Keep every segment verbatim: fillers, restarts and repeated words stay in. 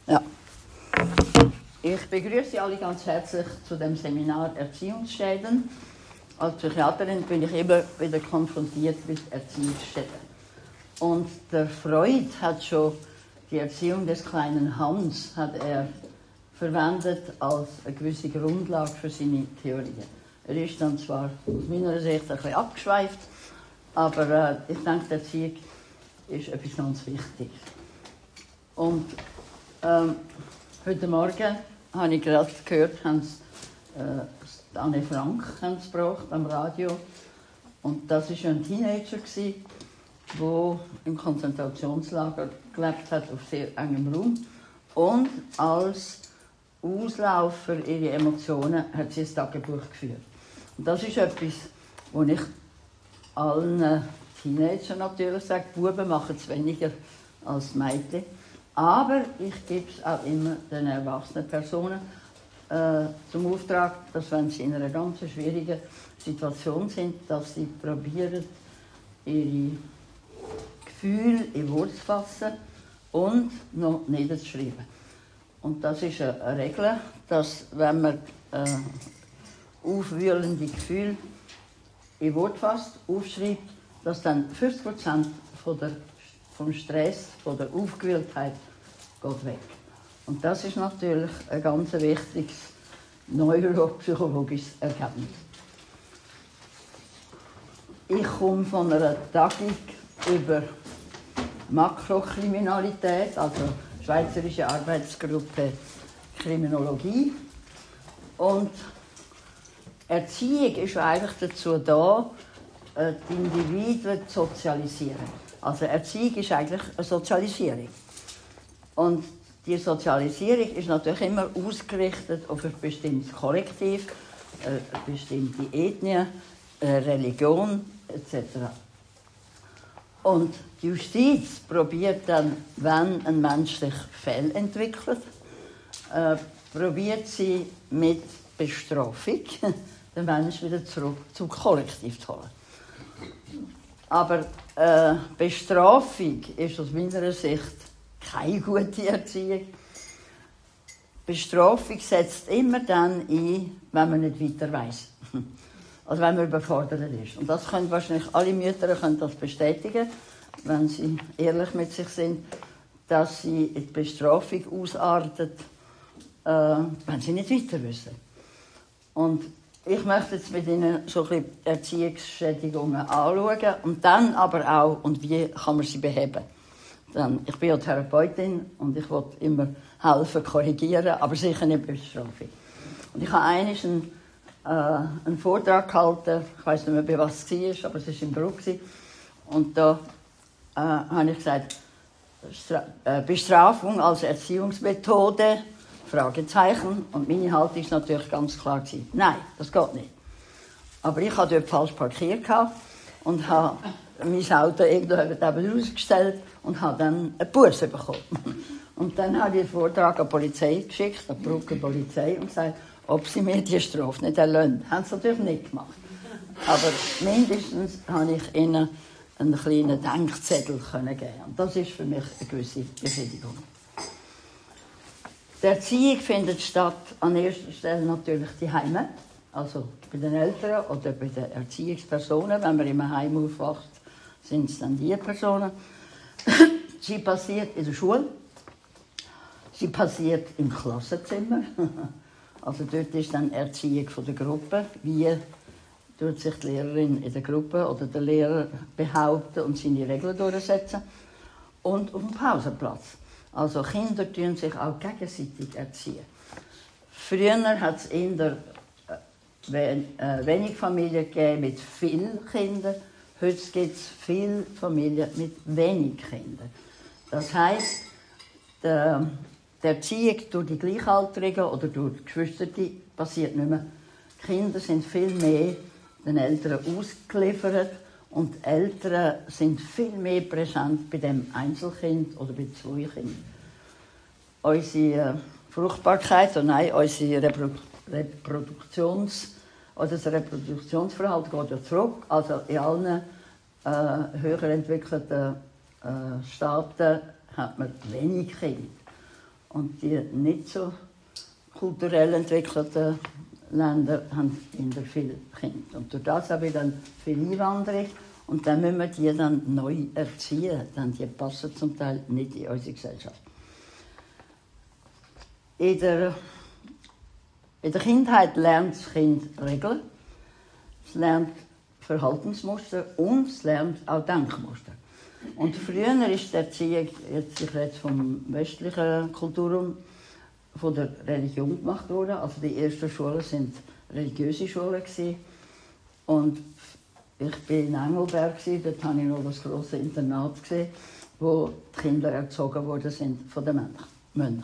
Ja. Ich begrüße Sie alle ganz herzlich zu dem Seminar Erziehungsschäden. Als Psychiaterin bin ich immer wieder konfrontiert mit Erziehungsschäden. Und der Freud hat schon die Erziehung des kleinen Hans hat er verwendet als eine gewisse Grundlage für seine Theorien. Er ist dann zwar aus meiner Sicht ein bisschen abgeschweift, aber äh, ich denke, die Erziehung ist etwas ganz Wichtiges. Und ähm, heute Morgen habe ich gerade gehört, haben sie, äh, Anne Frank haben sie gebracht am Radio. Und das war ein Teenager, der im Konzentrationslager gelebt hat, auf sehr engem Raum. Und als Auslauf für ihre Emotionen hat sie ein Tagebuch geführt. Und das ist etwas, was ich allen Teenagern natürlich sage, Buben machen es weniger als Mädchen. Aber ich gebe es auch immer den erwachsenen Personen äh, zum Auftrag, dass wenn sie in einer ganz schwierigen Situation sind, dass sie probieren, ihre Gefühle in Worte zu fassen und noch niederzuschreiben. Und das ist eine Regel, dass wenn man äh, aufwühlende Gefühle in Worte fasst, aufschreibt, dass dann fünfzig Prozent von der, vom Stress, von der Aufgewühltheit geht weg. Und das ist natürlich ein ganz wichtiges neuropsychologisches Ergebnis. Ich komme von einer Tagung über Makrokriminalität, also Schweizerische Arbeitsgruppe Kriminologie. Und Erziehung ist eigentlich dazu da, die Individuen zu sozialisieren. Also Erziehung ist eigentlich eine Sozialisierung. Und die Sozialisierung ist natürlich immer ausgerichtet auf ein bestimmtes Kollektiv, eine bestimmte Ethnie, eine Religion et cetera. Und die Justiz probiert dann, wenn ein Mensch sich Fälle entwickelt, äh, probiert sie mit Bestrafung den Menschen wieder zurück zum Kollektiv zu holen. Aber äh, Bestrafung ist aus meiner Sicht keine gute Erziehung. Bestrafung setzt immer dann ein, wenn man nicht weiter weiss. Also wenn man überfordert ist. Und das können wahrscheinlich alle Mütter können das bestätigen, wenn sie ehrlich mit sich sind, dass sie in die Bestrafung ausartet, äh, wenn sie nicht weiter wissen. Und ich möchte jetzt mit Ihnen so ein bisschen Erziehungsschädigungen anschauen und dann aber auch, und wie kann man sie beheben. Dann, ich bin ja Therapeutin und ich will immer helfen, korrigieren, aber sicher nicht Bestrafung. Und ich habe einmal einen, äh, einen Vortrag gehalten, ich weiß nicht mehr, bei was es war, aber es war in Bruck. Und da äh, habe ich gesagt, Stra- äh, Bestrafung als Erziehungsmethode, Fragezeichen. Und meine Haltung war natürlich ganz klar gewesen. Nein, das geht nicht. Aber ich hatte dort falsch parkiert und habe mein Auto irgendwo rausgestellt und habe dann eine Busse bekommen. Und dann habe ich den Vortrag an die Polizei geschickt, an die Brugger Polizei, und gesagt, ob sie mir die Strafe nicht erlassen. Das haben sie natürlich nicht gemacht. Aber mindestens habe ich ihnen einen kleinen Denkzettel geben. Und das ist für mich eine gewisse Befriedigung. Die Erziehung findet statt an erster Stelle natürlich die Heime, also bei den Eltern oder bei den Erziehungspersonen. Wenn man im Heim aufwacht, sind es dann die Personen. Sie passiert in der Schule, sie passiert im Klassenzimmer. Also dort ist dann Erziehung von der Gruppe. Wie tut sich die Lehrerin in der Gruppe oder der Lehrer behaupten und seine Regeln durchsetzen. Und auf dem Pausenplatz. Also Kinder tun sich auch gegenseitig erziehen. Früher hat es in der äh, wenig Familien gegeben mit vielen Kindern. Heute gibt es viele Familien mit wenig Kindern. Das heisst, die Erziehung durch die Gleichaltrigen oder durch die Geschwister passiert nicht mehr. Die Kinder sind viel mehr den Eltern ausgeliefert und die Eltern sind viel mehr präsent bei dem Einzelkind oder bei zwei Kindern. Unsere Fruchtbarkeit, oder nein, unsere Reprodu- Reproduktions- oder das Reproduktionsverhalten geht ja zurück. Also in allen äh, höher entwickelten äh, Staaten hat man wenig Kinder. Und die nicht so kulturell entwickelten Länder haben immer viele Kinder. Und durch das habe ich dann viel Einwanderung. Und dann müssen wir die dann neu erziehen. Denn die passen zum Teil nicht in unsere Gesellschaft. In der, in der Kindheit lernt das Kind Regeln. Es lernt Verhaltensmuster und es lernt auch Denkmuster. Und früher ist die Erziehung, jetzt ich rede vom westlichen Kulturraum, von der Religion gemacht worden. Also die ersten Schulen waren religiöse Schulen gewesen. Und ich war in Engelberg, dort habe ich noch das grosse Internat gesehen, wo die Kinder erzogen worden sind von den Mönchen.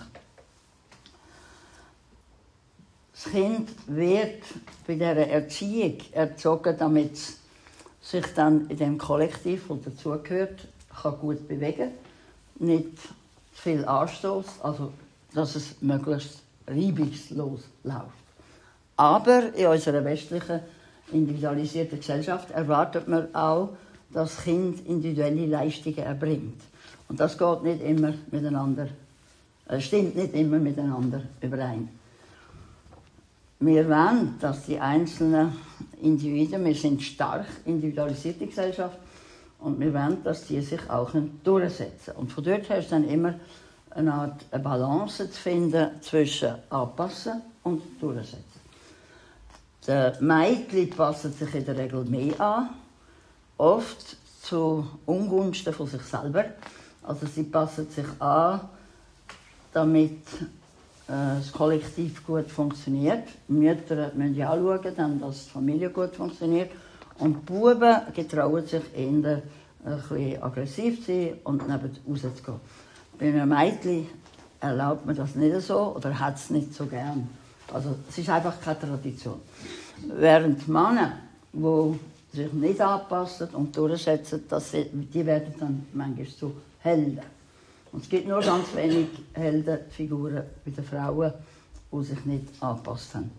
Das Kind wird bei dieser Erziehung erzogen, damit es sich dann in dem Kollektiv, das dazugehört, kann gut bewegen kann. Nicht viel Anstoß, also dass es möglichst reibungslos läuft. Aber in unserer westlichen, individualisierten Gesellschaft erwartet man auch, dass das Kind individuelle Leistungen erbringt. Und das geht nicht immer miteinander, äh, stimmt nicht immer miteinander überein. Wir wollen, dass die einzelnen Individuen, wir sind stark individualisierte Gesellschaft, und wir wollen, dass die sich auch durchsetzen können. Und von dort her ist dann immer eine Art eine Balance zu finden zwischen Anpassen und Durchsetzen. Die Mädchen passen sich in der Regel mehr an, oft zu Ungunsten von sich selber. Also sie passen sich an, damit das Kollektiv gut funktioniert. Mütter müssen ja auch schauen, dass die Familie gut funktioniert. Und die Buben getrauen sich eher ein bisschen aggressiv zu sein und neben rauszugehen. Bei einem Mädchen erlaubt man das nicht so oder hat es nicht so gern. Also es ist einfach keine Tradition. Während Männer, die sich nicht anpassen und durchsetzen, das, die werden dann manchmal zu Helden. Und es gibt nur ganz wenige Heldenfiguren bei den Frauen, die sich nicht angepasst haben.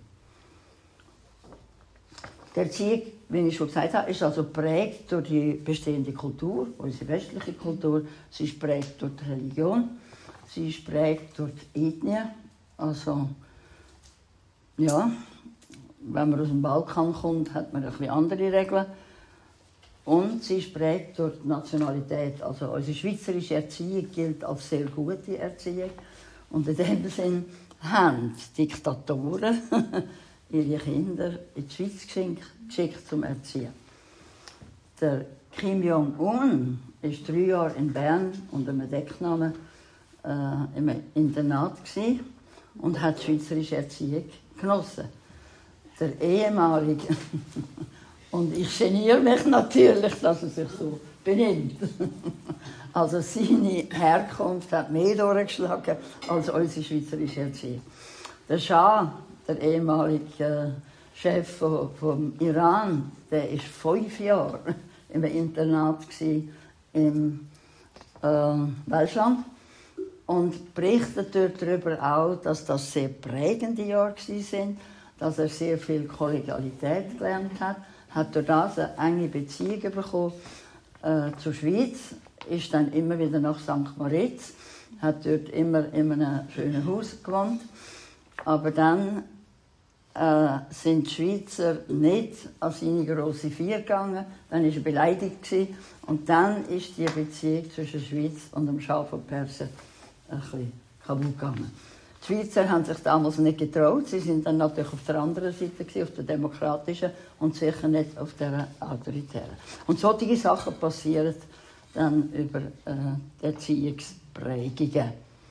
Die Erziehung, wie ich schon gesagt habe, ist also geprägt durch die bestehende Kultur, unsere westliche Kultur. Sie ist geprägt durch die Religion, sie ist geprägt durch die Ethnie. Also, ja, wenn man aus dem Balkan kommt, hat man ein bisschen andere Regeln. Und sie ist geprägt durch die Nationalität. Also unsere schweizerische Erziehung gilt als sehr gute Erziehung. Und in dem Sinn haben die Diktatoren ihre Kinder in die Schweiz geschickt zum Erziehen. Der Kim Jong-un war drei Jahre in Bern unter einem Decknamen äh, im Internat und hat die schweizerische Erziehung genossen. Der ehemalige und ich geniere mich natürlich, dass er sich so benimmt. Also seine Herkunft hat mehr durchgeschlagen als unsere schweizerische Erziehung. Der Schah, der ehemalige Chef vom, vom Iran, der war fünf Jahre im Internat im äh, Welschland und berichtet dort darüber auch, dass das sehr prägende Jahre waren, dass er sehr viel Kollegialität gelernt hat, hat durch das eine enge Beziehung bekommen äh, zur Schweiz, ist dann immer wieder nach Sankt Moritz, hat dort immer in einem schönen Haus gewohnt. Aber dann äh, sind die Schweizer nicht an seine grosse Feier gegangen, dann war er beleidigt gewesen, und dann ist die Beziehung zwischen der Schweiz und dem Schah von Persien ein bisschen kaputt gegangen. Die Schweizer haben sich damals nicht getraut, sie sind dann natürlich auf der anderen Seite gewesen, auf der demokratischen und sicher nicht auf der autoritären. Und solche Sachen passieren dann über äh, die Erziehungsprägungen.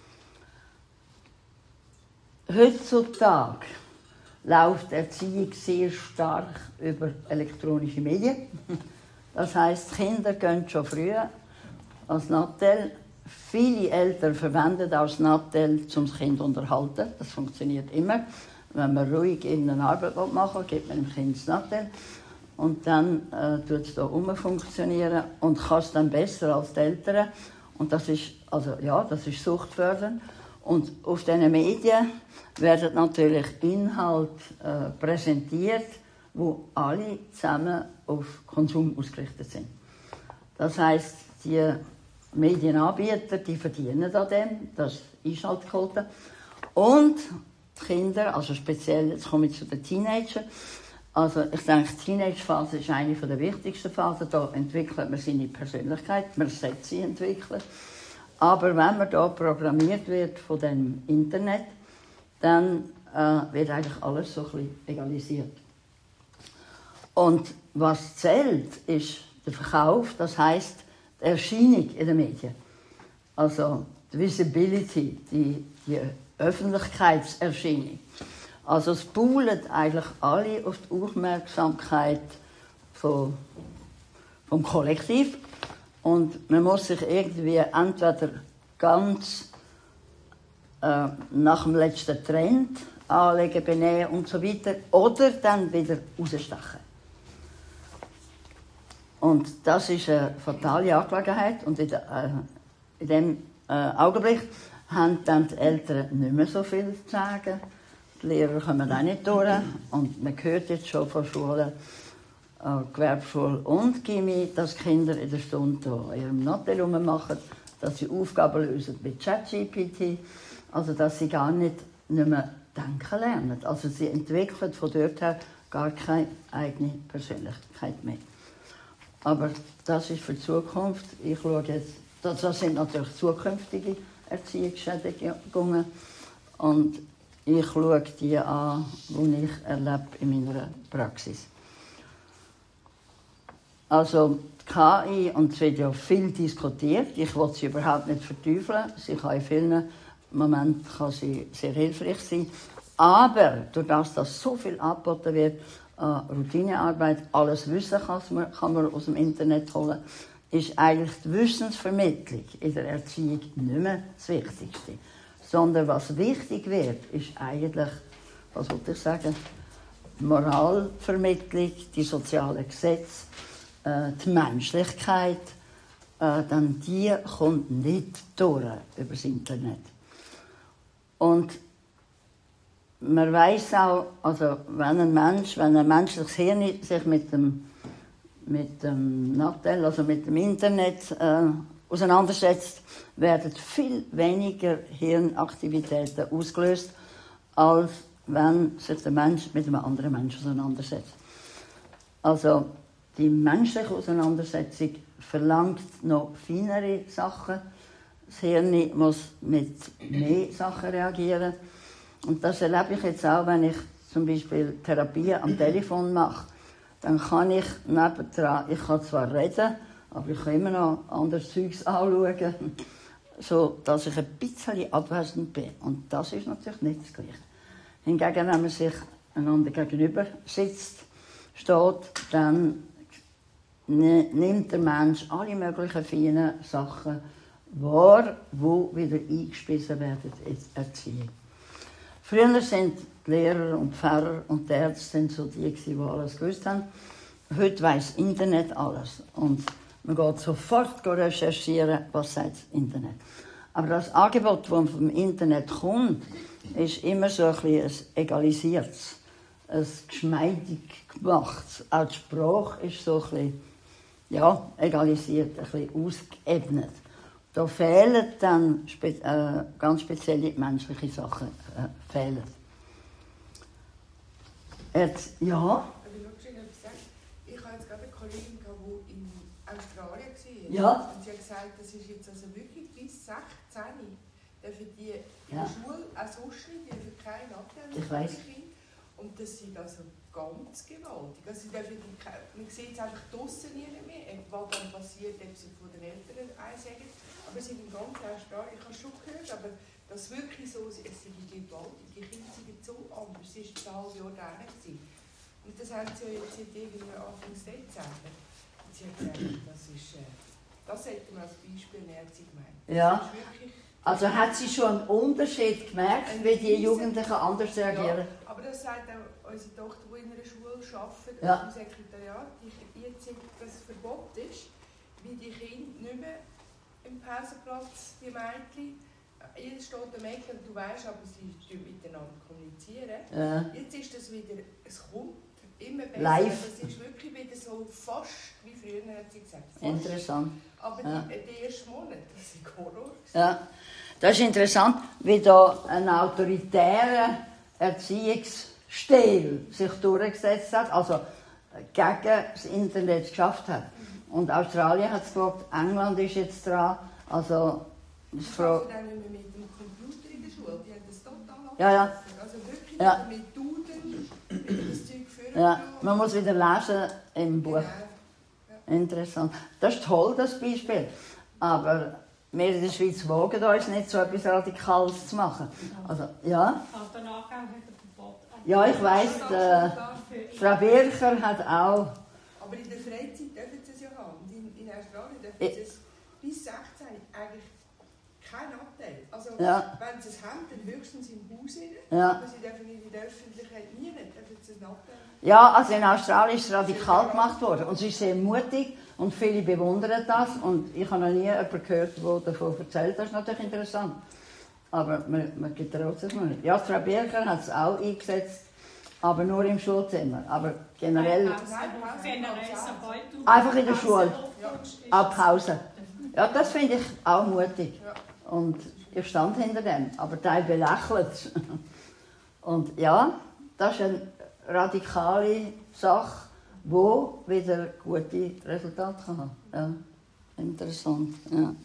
Heutzutage läuft die Erziehung sehr stark über elektronische Medien. Das heisst, die Kinder gehen schon früh als Nattel. Viele Eltern verwenden auch das Nattel, um das Kind zu unterhalten. Das funktioniert immer. Wenn man ruhig irgendeine Arbeit machen will, gibt man dem Kind das Nattel. Und dann äh, tut es da umfunktionieren und kann es dann besser als die Eltern. Und das ist, also, ja, das ist suchtfördernd. Und auf diesen Medien werden natürlich Inhalte äh, präsentiert, wo alle zusammen auf Konsum ausgerichtet sind. Das heisst, die Medienanbieter, die verdienen an dem, das Einschaltquote. Und die Kinder, also speziell, jetzt komme ich zu den Teenagern. Also ich denke, die Teenage-Phase ist eine der wichtigsten Phasen. Da entwickelt man seine Persönlichkeit, man sollte sie entwickeln. Aber wenn man da programmiert wird von dem Internet, dann äh, wird eigentlich alles so ein bisschen egalisiert. Und was zählt, ist der Verkauf, das heisst die Erscheinung in den Medien. Also die Visibility, die, die Öffentlichkeitserscheinung. Also es buhlen eigentlich alle auf die Aufmerksamkeit von, vom Kollektiv. Und man muss sich irgendwie entweder ganz äh, nach dem letzten Trend anlegen, benehmen und so weiter, oder dann wieder rausstechen. Und das ist eine fatale Angelegenheit. Und in, der, äh, in diesem äh, Augenblick haben dann die Eltern nicht mehr so viel zu sagen. Die Lehrer kommen auch nicht durch. Und man hört jetzt schon von Schulen, äh, Gewerbeschule und Gymi, dass Kinder in der Stunde in ihrem Nattel rummachen, dass sie Aufgaben lösen mit ChatGPT, also dass sie gar nicht, nicht mehr denken lernen. Also sie entwickeln von dort her gar keine eigene Persönlichkeit mehr. Aber das ist für die Zukunft. Ich schaue jetzt, das sind natürlich zukünftige Erziehungsschädigungen. Und ich schaue die an, die ich erlebe in meiner Praxis. Also die K I, und es wird ja viel diskutiert, ich will sie überhaupt nicht verteufeln. Sie kann in vielen Momenten kann sie sehr hilfreich sein. Aber durch das, dass so viel angeboten wird, Uh, Routinearbeit, alles Wissen kann man, kann man aus dem Internet holen, ist eigentlich die Wissensvermittlung in der Erziehung nicht mehr das Wichtigste. Sondern was wichtig wird, ist eigentlich, was wollte ich sagen, die Moralvermittlung, die sozialen Gesetze, äh, die Menschlichkeit, äh, dann die kommt nicht durch über das Internet. Und man weiss auch, also wenn ein Mensch, wenn ein menschliches Hirn sich mit dem, mit dem Nattel, also mit dem Internet äh, auseinandersetzt, werden viel weniger Hirnaktivitäten ausgelöst, als wenn sich der Mensch mit einem anderen Menschen auseinandersetzt. Also die menschliche Auseinandersetzung verlangt noch feinere Sachen. Das Hirn muss mit mehr Sachen reagieren. Und das erlebe ich jetzt auch, wenn ich zum Beispiel Therapie am Telefon mache. Dann kann ich nebendran, ich kann zwar reden, aber ich kann immer noch anderes Zeugs anschauen, so dass ich ein bisschen abwesend bin. Und das ist natürlich nicht das Gleiche. Hingegen, wenn man sich einander gegenüber sitzt, steht, dann nimmt der Mensch alle möglichen feinen Sachen wahr, die wieder eingespissen werden in die Erziehung. Früher sind die Lehrer und Pfarrer und die Ärzte so die, die alles gewusst haben. Heute weiss das Internet alles. Und man geht sofort recherchieren, was sagt das Internet. Aber das Angebot, das vom Internet kommt, ist immer so ein bisschen ein egalisiertes, ein geschmeidig gemachtes. Auch die Sprache ist so ein bisschen, ja, egalisiert, ein bisschen ausgeebnet. Da fehlen dann spe äh, ganz spezielle menschliche Sachen. Äh, fehlen. Jetzt, ja? Ich habe jetzt gerade eine Kollegin, die in Australien war. Ja. Und sie hat gesagt, das ist jetzt also wirklich bis sechzehn dürfen die in ja. der Schule auch sonst nicht, die dürfen keine Abteilung. Ich weiss. Und das ist also ganz gewaltig. Also die, man sieht es einfach draussen nie mehr, was dann passiert, ob sie von den Eltern einsagen. Aber sie sind ganz Australien, ich habe es schon gehört, aber das wirklich so, es ist gewaltig. Die Kinder sind so anders, es war ein halbes Jahr da. Und das haben sie ja jetzt irgendwie Anfang Dezember. Und sie hat gesagt, das ist, äh, das hätte man als Beispiel näher zu gemeint. Ja. Also hat sie schon einen Unterschied gemerkt, wie die Jugendlichen anders reagieren? Ja, aber das sagt auch unsere Tochter, die in einer Schule arbeitet, ja. im Sekretariat, die jetzt das Verbot ist, wie die Kinder nicht mehr im Pausenplatz, die Mädchen, jeder steht am Mädchen und du weißt, aber sie miteinander kommunizieren. Ja. Jetzt ist das wieder, es kommt immer besser. Live. Es ist wirklich wieder so fast wie früher, hat sie gesagt. Fast. Interessant. Aber Ja. die, die ersten Monate, das ist Horror. Ja, das ist interessant, wie da ein autoritärer Erziehungsstil sich durchgesetzt hat, also gegen das Internet geschafft hat. Und Australien hat es gesagt, England ist jetzt dran, also Ich Frau. arbeite dann nicht mehr mit dem Computer in der Schule, die haben das total abgelassen. Ja, ja. Also wirklich Ja. mit Duden, mit das Zeug führen. Ja, man muss wieder lesen im Buch. Genau. Interessant. Das ist toll, das Beispiel. Aber wir in der Schweiz wagen uns nicht, so etwas Radikales zu machen. Also, ja. Kanton Aargau hat ein Verbot. Ja, ich weiss, äh, Frau Bircher hat auch. Aber in der Freizeit dürfen sie es ja haben. Und in, in Australien dürfen Ich- sie es bis sechzehn eigentlich kein Abteil. Also Ja. wenn sie es haben, dann höchstens im Haus rein. Ja. Aber sie dürfen in der Öffentlichkeit nie, dürfen sie ein Abteil. Ja, also in Australien ist es radikal gemacht worden. Und es ist sehr mutig und viele bewundern das. Und ich habe noch nie jemanden gehört, der davon erzählt. Das ist natürlich interessant. Aber man, man getraut sich noch nicht. Ja, Frau Bircher hat es auch eingesetzt, aber nur im Schulzimmer. Aber generell Generell, sobald du einfach in der Schule. aufkommst, ist auch es- Pause. Ja, das finde ich auch mutig. Und ich stand hinter dem. Aber Teil belächelt es. Und ja, das ist eine radikale Sache, die wieder gute Resultate kann haben. Ja, interessant. Ja.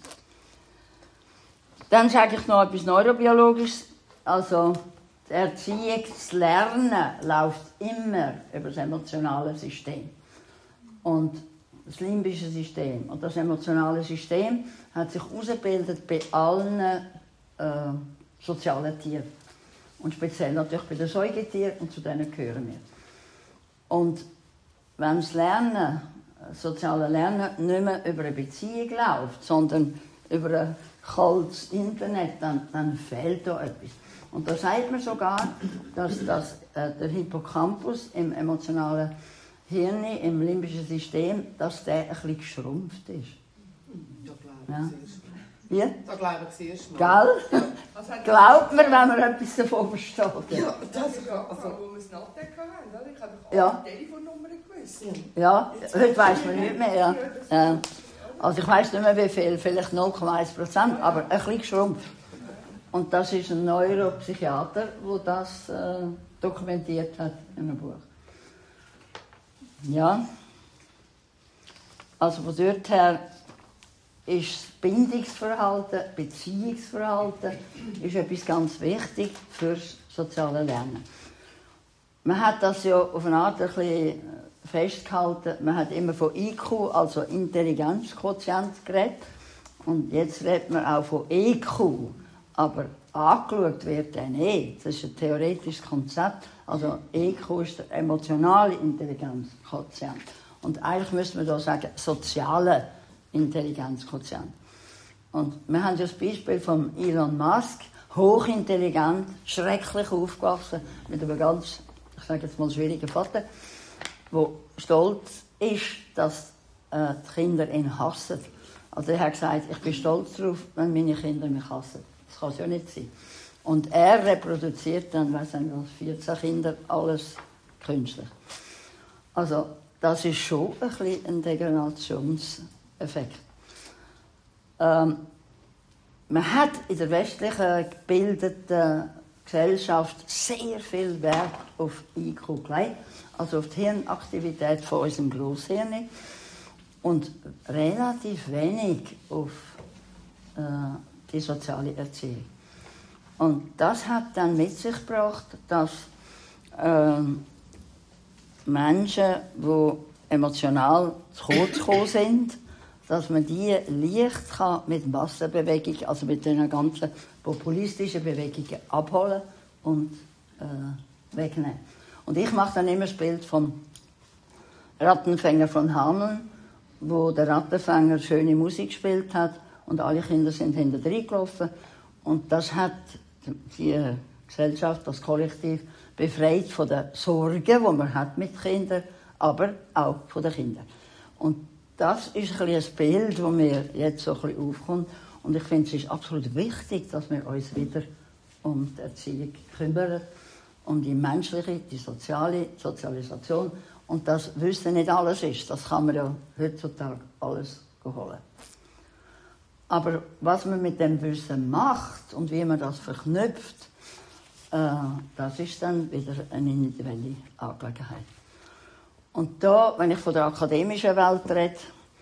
Dann sage ich noch etwas Neurobiologisches. Also, die Erziehung, das Lernen läuft immer über das emotionale System. Und das limbische System. Und das emotionale System hat sich herausgebildet bei allen äh, sozialen Tieren. Und speziell natürlich bei den Säugetieren, und zu denen gehören wir. Und wenn das Lernen, das soziale Lernen, nicht mehr über eine Beziehung läuft, sondern über ein kaltes Internet, dann, dann fehlt da etwas. Und da sagt man sogar, dass, dass äh, der Hippocampus im emotionalen Hirn, im limbischen System, dass der ein bisschen geschrumpft ist. Da glaube ich Ja. zuerst mal. Wie? Da glaube ich zuerst mal. Gell? Also hat- Glaubt mir, wenn man etwas davon versteht. Ja, Das das ist ist angefangen, also. wo wir das Natec hatten. Oder? Ich habe doch Ja. alle Telefonnummern gewusst. Ja, heute weiss man nicht mehr. Ja. Ja. Also ich weiss nicht mehr wie viel, vielleicht null Komma eins Prozent, aber ein bisschen geschrumpft. Und das ist ein Neuropsychiater, der das äh, dokumentiert hat in einem Buch. Ja, also von dort her ist das Bindungsverhalten, Beziehungsverhalten ist etwas ganz wichtig fürs soziale Lernen. Man hat das ja auf eine Art ein bisschen festgehalten. Man hat immer von I Q, also Intelligenzquotient, geredet. Und jetzt redet man auch von E Q. Aber angeschaut wird der nicht. Das ist ein theoretisches Konzept. Also E Q ist der emotionale Intelligenzquotient. Und eigentlich müsste man da sagen, soziale Intelligenzquotient. Und wir haben ja das Beispiel von Elon Musk, hochintelligent, schrecklich aufgewachsen, mit einem ganz, ich sage jetzt mal, schwierigen Vater, der stolz ist, dass äh, die Kinder ihn hassen. Also er hat gesagt, ich bin stolz darauf, wenn meine Kinder mich hassen. Das kann es ja nicht sein. Und er reproduziert dann, weiss nicht, vierzehn Kinder, alles künstlich. Also das ist schon ein bisschen ein Degradationseffekt. Ähm, man hat in der westlichen gebildeten Gesellschaft sehr viel Wert auf I Q gelegt, also auf die Hirnaktivität von unserem Grosshirn, und relativ wenig auf äh, die soziale Erziehung. Und das hat dann mit sich gebracht, dass äh, Menschen, die emotional zu kurz gekommen sind, dass man die leicht kann mit Massenbewegungen, also mit den ganzen populistischen Bewegungen abholen und äh, wegnehmen. Und ich mache dann immer das Bild vom Rattenfänger von Hameln, wo der Rattenfänger schöne Musik gespielt hat und alle Kinder sind hinter drin gelaufen. Und das hat die Gesellschaft, das Kollektiv, befreit von den Sorgen, die man hat mit Kindern, aber auch von den Kindern. Und das ist ein, ein Bild, das mir jetzt so ein bisschen aufkommt. Und ich finde, es ist absolut wichtig, dass wir uns wieder um die Erziehung kümmern um die menschliche, die soziale Sozialisation. Und das Wissen nicht alles ist. Das kann man ja heutzutage alles holen. Aber was man mit dem Wissen macht und wie man das verknüpft, äh, das ist dann wieder eine individuelle Angelegenheit. Und da, wenn ich von der akademischen Welt rede,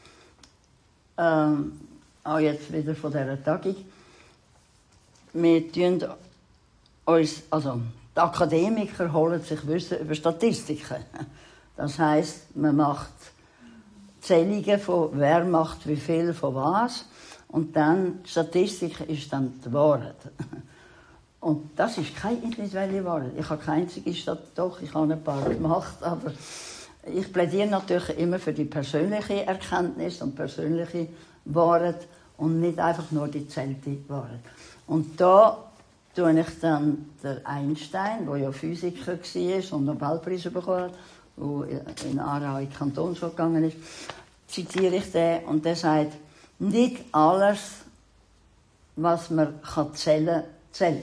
ähm, auch jetzt wieder von dieser Tagung, wir tun uns, also die Akademiker holen sich Wissen über Statistiken. Das heisst, man macht Zählungen von wer macht wie viel von was und dann die Statistik ist dann die Wahrheit. Und das ist keine individuelle Wahrheit. Ich habe keine einzige Stadt, doch, ich habe ein paar gemacht, aber ich plädiere natürlich immer für die persönliche Erkenntnis und persönliche Wahrheit und nicht einfach nur die zählte Wahrheit. Und da tue ich dann den Einstein, der ja Physiker war und Nobelpreis bekommen hat, der in Aarau in die Kantonsschule gegangen ist, zitiere ich den und der sagt, nicht alles, was man kann zählen, zählt.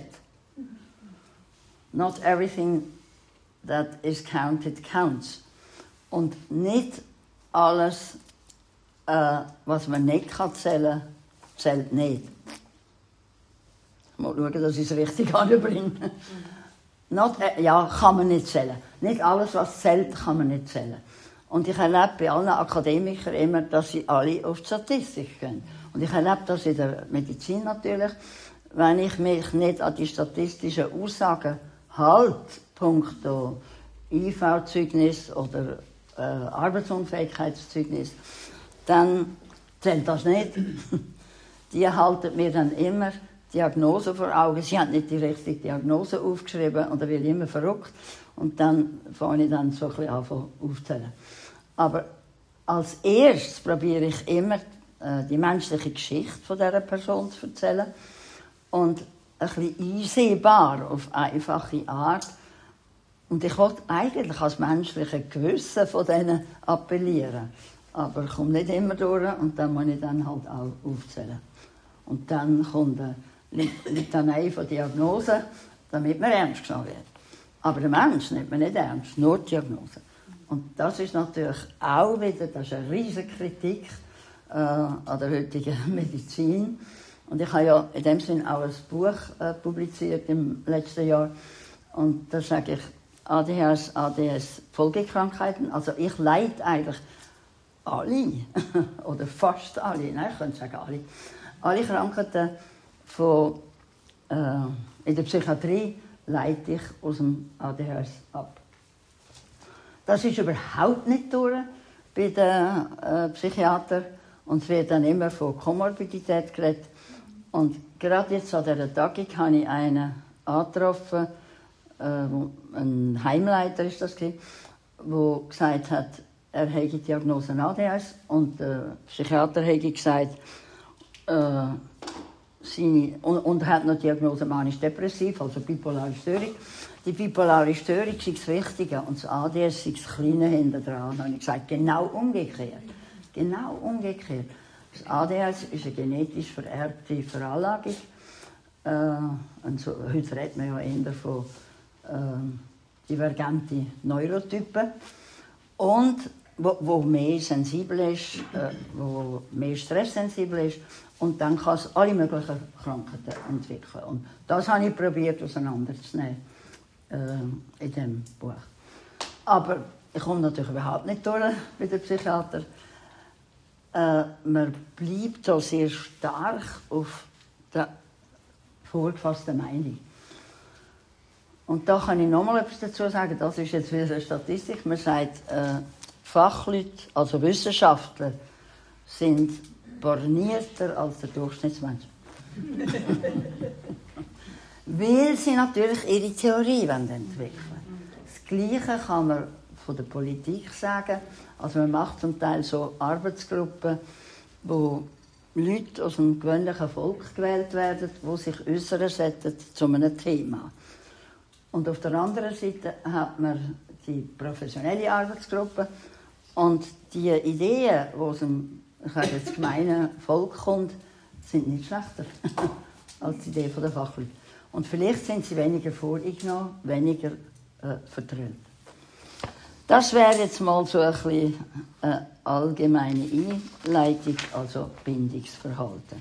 Not everything that is counted counts. Und nicht alles, äh, was man nicht kann zählen, zählt nicht. Mal schauen, dass ich es richtig anbringe. Not, äh, ja, kann man nicht zählen. Nicht alles, was zählt, kann man nicht zählen. Und ich erlebe bei allen Akademikern immer, dass sie alle auf die Statistik gehen. Und ich erlebe das in der Medizin natürlich. Wenn ich mich nicht an die statistischen Aussagen halte, punkto I V-Zeugnis oder äh, Arbeitsunfähigkeitszeugnis, dann zählt das nicht. Die halten mir dann immer Diagnose vor Augen. Sie haben nicht die richtige Diagnose aufgeschrieben und da werde ich immer verrückt. Und dann fange ich dann so ein bisschen an aufzuzählen. Aber als erstes probiere ich immer, äh, die menschliche Geschichte von dieser Person zu erzählen und ein bisschen einsehbar, auf einfache Art. Und ich wollte eigentlich als menschliche Gewissen von denen appellieren. Aber ich komme nicht immer durch und dann muss ich dann halt auch aufzählen. Und dann kommt eine Litanei von Diagnosen, damit man ernst genommen wird. Aber der Mensch nimmt man nicht ernst, nur die Diagnose. Und das ist natürlich auch wieder, das ist eine riesige Kritik äh, an der heutigen Medizin. Und ich habe ja in dem Sinne auch ein Buch äh, publiziert im letzten Jahr. Und da sage ich, A D H S, A D S, Folgekrankheiten. Also ich leite eigentlich alle, oder fast alle, nein, ich könnte sagen alle, alle Krankheiten von, äh, in der Psychiatrie leite ich aus dem A D H S ab. Das ist überhaupt nicht durch bei den äh, Psychiatern und es wird dann immer von Komorbidität geredet. Und gerade jetzt an dieser Tagung habe ich einen angetroffen, äh, ein Heimleiter ist das, der gesagt hat, er hätte die Diagnose A D H S und der Psychiater hätte gesagt, äh, seine, und, und er hat noch die Diagnose manisch-depressiv, also bipolare Störung. Die bipolare Störung ist das Wichtige und das A D S ist das Kleine hinten dran. Und ich gesagt, genau umgekehrt. Genau umgekehrt. Das A D S ist eine genetisch vererbte Veranlagung. Äh, und so, heute redet man ja eher von äh, divergenten Neurotypen. Und wo, wo mehr sensibel ist, äh, wo mehr stresssensibel ist. Und dann kann es alle möglichen Krankheiten entwickeln. Und das habe ich probiert auseinanderzunehmen äh, in diesem Buch. Aber ich komme natürlich überhaupt nicht durch bei den Psychiater. Äh, man bleibt so sehr stark auf der vorgefassten Meinung. Und da kann ich noch mal etwas dazu sagen. Das ist jetzt wieder eine Statistik. Man sagt, äh, Fachleute, also Wissenschaftler, sind bornierter als der Durchschnittsmensch. Weil sie natürlich ihre Theorie entwickeln wollen. Das Gleiche kann man von der Politik sagen. Also man macht zum Teil so Arbeitsgruppen, wo Leute aus dem gewöhnlichen Volk gewählt werden, die sich äußern sollten zu einem Thema. Und auf der anderen Seite hat man die professionelle Arbeitsgruppe und die Ideen, die aus dem ich sage jetzt, gemeine Volk kommt, sind nicht schlechter als die Idee der Fachleute. Und vielleicht sind sie weniger voreingenommen, weniger äh, verdrüllt. Das wäre jetzt mal so ein bisschen eine allgemeine Einleitung, also Bindungsverhalten.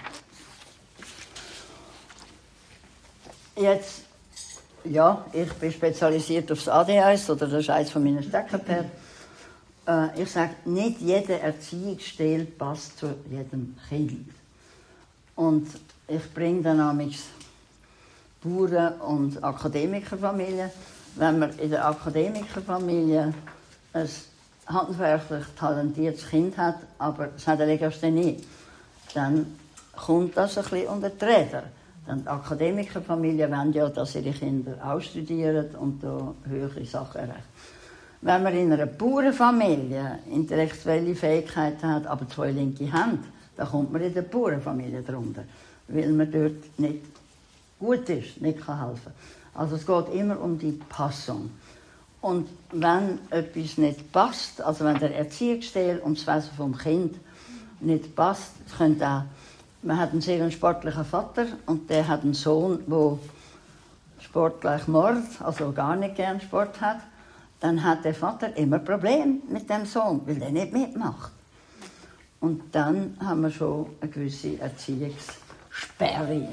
Jetzt, ja, ich bin spezialisiert auf das A D H S, oder das ist eines von meinen Steckenpferden. Äh, ich sage, nicht jeder Erziehungsstil passt zu jedem Kind. Und ich bringe dann nämlich Bauern- und Akademikerfamilien. Wenn man in der Akademikerfamilie ein handwerklich talentiertes Kind hat, aber es hat eine Legasthenie, dann kommt das ein bisschen unter die Räder. Denn die Akademikerfamilien wollen ja, dass ihre Kinder auch studieren und da höhere Sachen erreichen. Wenn man in einer Bauernfamilie intellektuelle Fähigkeiten hat, aber zwei linke Hände, dann kommt man in der Bauernfamilie drunter, weil man dort nicht gut ist, nicht helfen kann. Also es geht immer um die Passung. Und wenn etwas nicht passt, also wenn der Erziehungsstil und das Wesen vom Kind nicht passt, es könnte auch, man hat einen sehr sportlichen Vater und der hat einen Sohn, der Sport gleich Mord, also gar nicht gern Sport hat, dann hat der Vater immer Probleme mit dem Sohn, weil der nicht mitmacht. Und dann haben wir schon eine gewisse Erziehungssperre.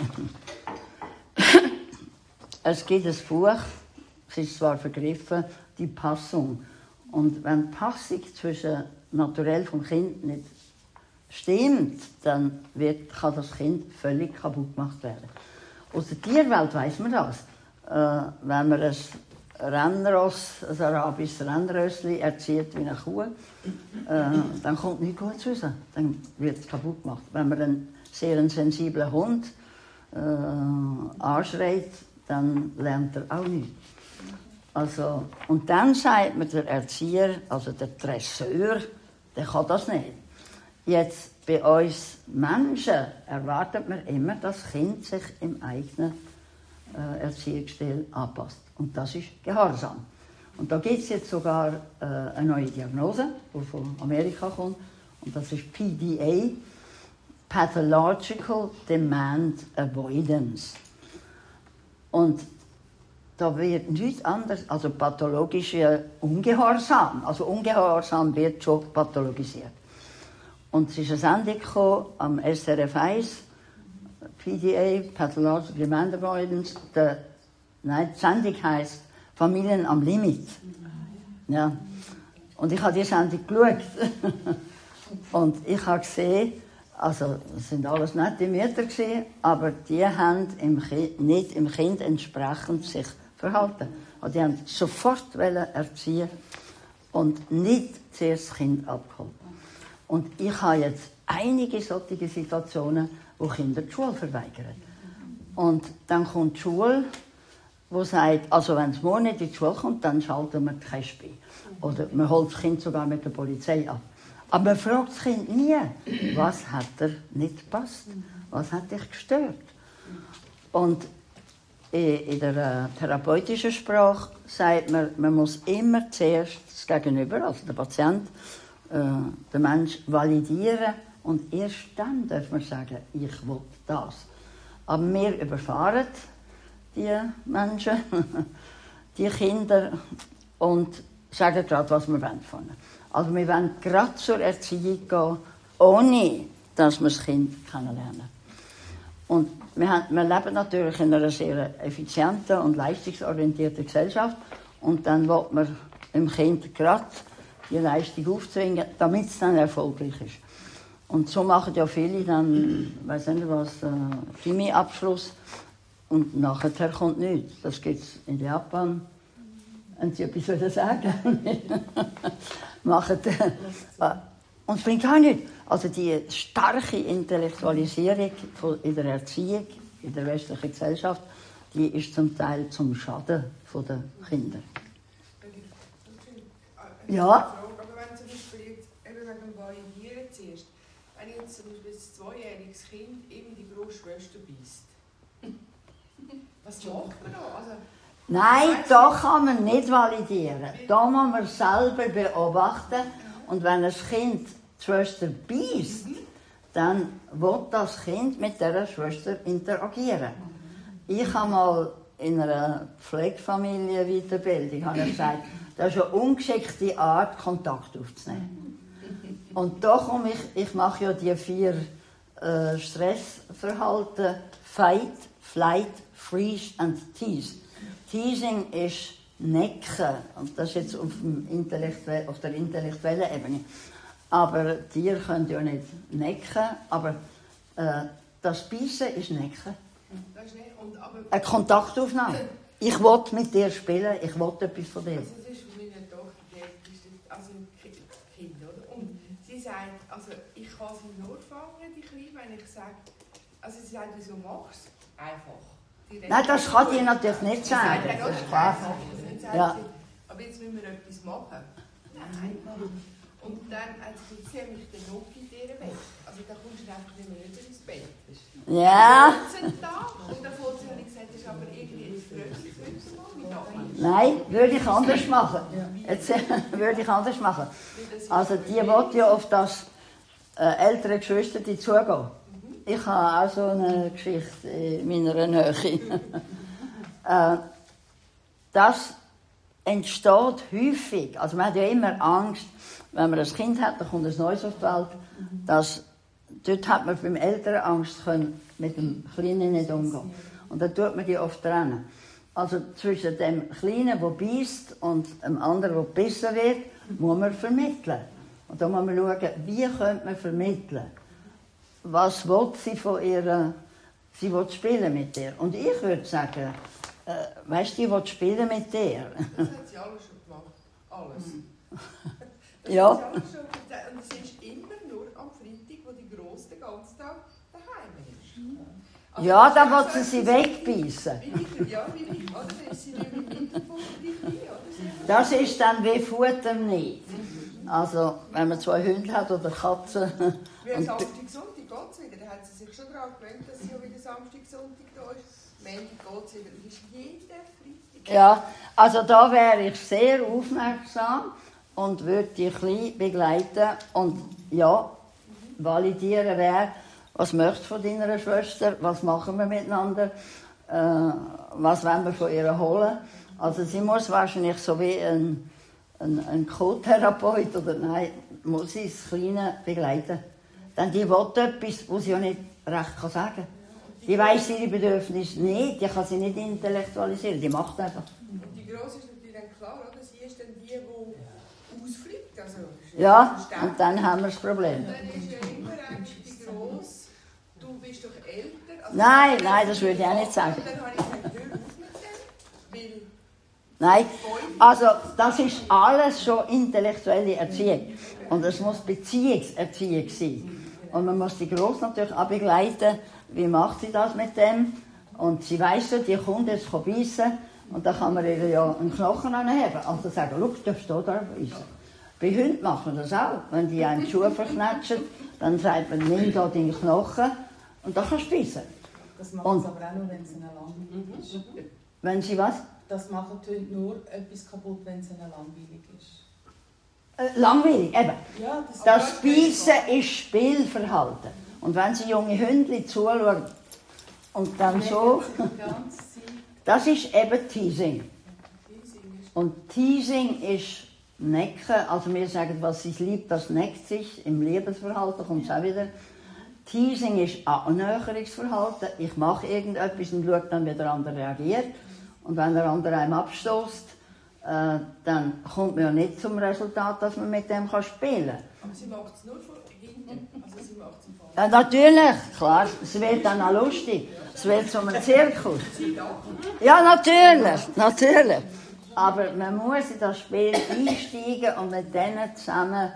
Es gibt ein Buch, es ist zwar vergriffen, die Passung. Und wenn die Passung zwischen naturell vom Kind nicht stimmt, dann wird, kann das Kind völlig kaputt gemacht werden. Aus der Tierwelt weiss man das. Äh, wenn man ein Rennross, ein arabisches Rennrössli erzieht wie eine Kuh, äh, dann kommt nichts Gutes raus. Dann wird es kaputt gemacht. Wenn man einen sehr sensiblen Hund äh, anschreit, dann lernt er auch nichts. Also, und dann sagt mir der Erzieher, also der Dresseur, der kann das nicht. Jetzt bei uns Menschen erwartet man immer, dass das Kind sich im eigenen äh, Erziehungsstil anpasst. Und das ist Gehorsam. Und da gibt es jetzt sogar äh, eine neue Diagnose, die von Amerika kommt. Und das ist P D A, Pathological Demand Avoidance. Und da wird nichts anderes, also pathologische Ungehorsam. Also Ungehorsam wird schon pathologisiert. Und es ist eine Sendung gekommen, am S R F eins, P D A, Pathological Demand Avoidance. Der, nein, die Sendung heisst Familien am Limit. Ja. Und ich habe diese Sendung geschaut. Und ich habe gesehen, also es sind alles nette Mütter gewesen, aber die haben im kind, nicht im Kind entsprechend sich verhalten. Also die haben sofort erziehen und nicht zuerst das Kind abgeholt. Und ich habe jetzt einige solche Situationen, wo Kinder die Schule verweigern. Und dann kommt die Schule, die sagt, also wenn es morgen nicht in die Schule kommt, dann schalten wir kein Spiel. Oder man holt das Kind sogar mit der Polizei ab. Aber man fragt das Kind nie, was hat er nicht gepasst? Was hat dich gestört? Und in der therapeutischen Sprache sagt man, man muss immer zuerst das Gegenüber, also der Patient, äh, den Mensch validieren und erst dann darf man sagen, ich will das. Aber wir überfahren die Menschen, die Kinder und sagen gerade, was wir wollen von ihnen. Also wir wollen gerade zur Erziehung gehen, ohne dass wir das Kind kennenlernen. Und wir, haben, wir leben natürlich in einer sehr effizienten und leistungsorientierten Gesellschaft. Und dann will man dem Kind gerade die Leistung aufzwingen, damit es dann erfolgreich ist. Und so machen ja viele dann, weiß nicht was, äh, Chemieabschluss und nachher kommt nichts. Das gibt es in Japan. Wenn Sie etwas sagen machen. Und es bringt auch nichts. Also die starke Intellektualisierung in der Erziehung, in der westlichen Gesellschaft, die ist zum Teil zum Schaden der Kinder. Ja. Aber wenn zum Beispiel jetzt, eben wegen dem Variieren zuerst, wenn jetzt zum Beispiel ein zweijähriges Kind immer die Großschwester beißt, was macht man da? Also, Nein, da kann man nicht validieren. Da muss man selber beobachten. Und wenn ein Kind die Schwester beißt, dann will das Kind mit dieser Schwester interagieren. Ich habe mal in einer Pflegefamilie Weiterbildung, habe ich gesagt, das ist eine ungeschickte Art, Kontakt aufzunehmen. Und da komme ich, ich mache ja die vier äh, Stressverhalten, Fight, Flight, Freeze und Tease. Teasing ist Necken, und das ist jetzt auf, dem Intellektuell, auf der intellektuellen Ebene. Aber Tiere können ja nicht necken, aber äh, das Beißen ist Necken. Das ist nicht, und, aber, Eine Kontaktaufnahme. Ich will mit dir spielen, ich will etwas von dir. also das ist von meiner Tochter, die ist das, also ein Ki- Kind, oder? Und sie sagt, also ich kann sie nur fangen, die Kleine, wenn ich sage, also sie sagt, wieso machst du es? Einfach. Die Nein, das kann dir natürlich nicht Sie sagt, sagen. ja, Das ist klar. dann sagt Ja. sie, aber jetzt müssen wir etwas machen. Nein. Und dann hat sie gesagt, sie hat mich den Nock in dir weg. Also da kommst du einfach nicht mehr wieder ins Bett. Ja. Und dann vorher habe ich gesagt, das ist aber irgendwie ein fröhliches Mal mit Abend. Nein, würde ich anders machen. Jetzt äh, würde ich anders machen. Also die will ja auf das äh, ältere Geschwister die zugehen. Ich habe auch so eine Geschichte in meiner Nähe. äh, das entsteht häufig, also man hat ja immer Angst, wenn man ein Kind hat, dann kommt ein Neues auf die Welt, dass, dort hat man beim Eltern Angst, können mit dem Kleinen nicht umgehen. Und dann tut man die oft trennen. Also zwischen dem Kleinen, der beißt, und dem anderen, der gebissen wird, muss man vermitteln. Und da muss man schauen, wie könnte man vermitteln. Was will sie von ihr? Sie will spielen mit dir. Und ich würde sagen, äh, weißt du, die will spielen mit dir. Das hat sie alles schon gemacht. Alles. Das Ja. hat sie alles schon gemacht. Und es ist immer nur am Freitag, wo die Grosse den ganzen Tag daheim ist. Also Ja, das dann ist will auch sie so sie etwas wegbeissen. wie ich, ja, wie ich, oder? Dann ist sie nicht im Mittelpunkt wie ich, oder? Das ist dann wie Futter nicht. Also, wenn man zwei Hunde hat oder Katzen. Wie Und Samstag, Sonntag geht es wieder. Da hat sie sich schon daran gewöhnt, dass sie auch wieder Samstag, Sonntag da ist. Montag geht es wieder. Das ist jeden Freitag. ja, also da wäre ich sehr aufmerksam und würde die klein begleiten und ja, validieren, wer, was möchtest du von deiner Schwester, was machen wir miteinander, äh, was wollen wir von ihr holen. Also sie muss wahrscheinlich so wie ein, ein, ein Co-Therapeut oder nein, muss sie das Kleine begleiten. Denn die will etwas, was sie ja nicht recht kann sagen kann. Die weiss ihre Bedürfnisse nicht, die kann sie nicht intellektualisieren, die macht einfach. Und die Grosse ist natürlich dann klar, oder? Sie ist dann die, die ausfliegt. Also, Ja, verständlich. und dann haben wir das Problem. Und dann ist ja immer eigentlich die Grosse, du bist doch älter. Also Nein, nein, das würde ich auch nicht sagen. Und dann habe ich gesagt, hör auf mit dem, weil Nein, also das ist alles schon intellektuelle Erziehung. Und es muss Beziehungserziehung sein. Und man muss die Grosse natürlich auch begleiten, wie macht sie das mit dem. Und sie weiss ja, die kommt jetzt beißen und dann kann man ihr ja einen Knochen anheben. Also sagen, schau, du darfst hier beißen. Bei Hunden machen wir das auch. Wenn die einen Schuh verknatschen, dann sagt man, nimm da deinen Knochen und dann kannst du beißen. Das machen Und- sie aber auch nur, wenn es ihnen langweilig ist. Wenn sie was? Das machen die Hunde nur etwas kaputt, wenn es ihnen langweilig ist. Äh, langweilig, eben. Ja, das, Das Beißen ist Spielverhalten. Und wenn sie junge Hündchen zuschauen und dann so, die ganze Zeit. das ist eben Teasing. Teasing ist. Und Teasing ist Necken, also wir sagen, was sie liebt, das neckt sich. Im Liebesverhalten kommt es auch wieder. Teasing ist Annäherungsverhalten. Ich mache irgendetwas und schaue dann, wie der andere reagiert. Und wenn der andere einem abstößt, äh, dann kommt man ja nicht zum Resultat, dass man mit dem spielen kann. Aber sie macht es nur von hinten. Also sie macht es im Fall. Ja, natürlich, klar. Es wird dann auch lustig. Es wird zu einem Zirkus. Ja, natürlich, natürlich. Aber man muss in das Spiel einsteigen und mit denen zusammen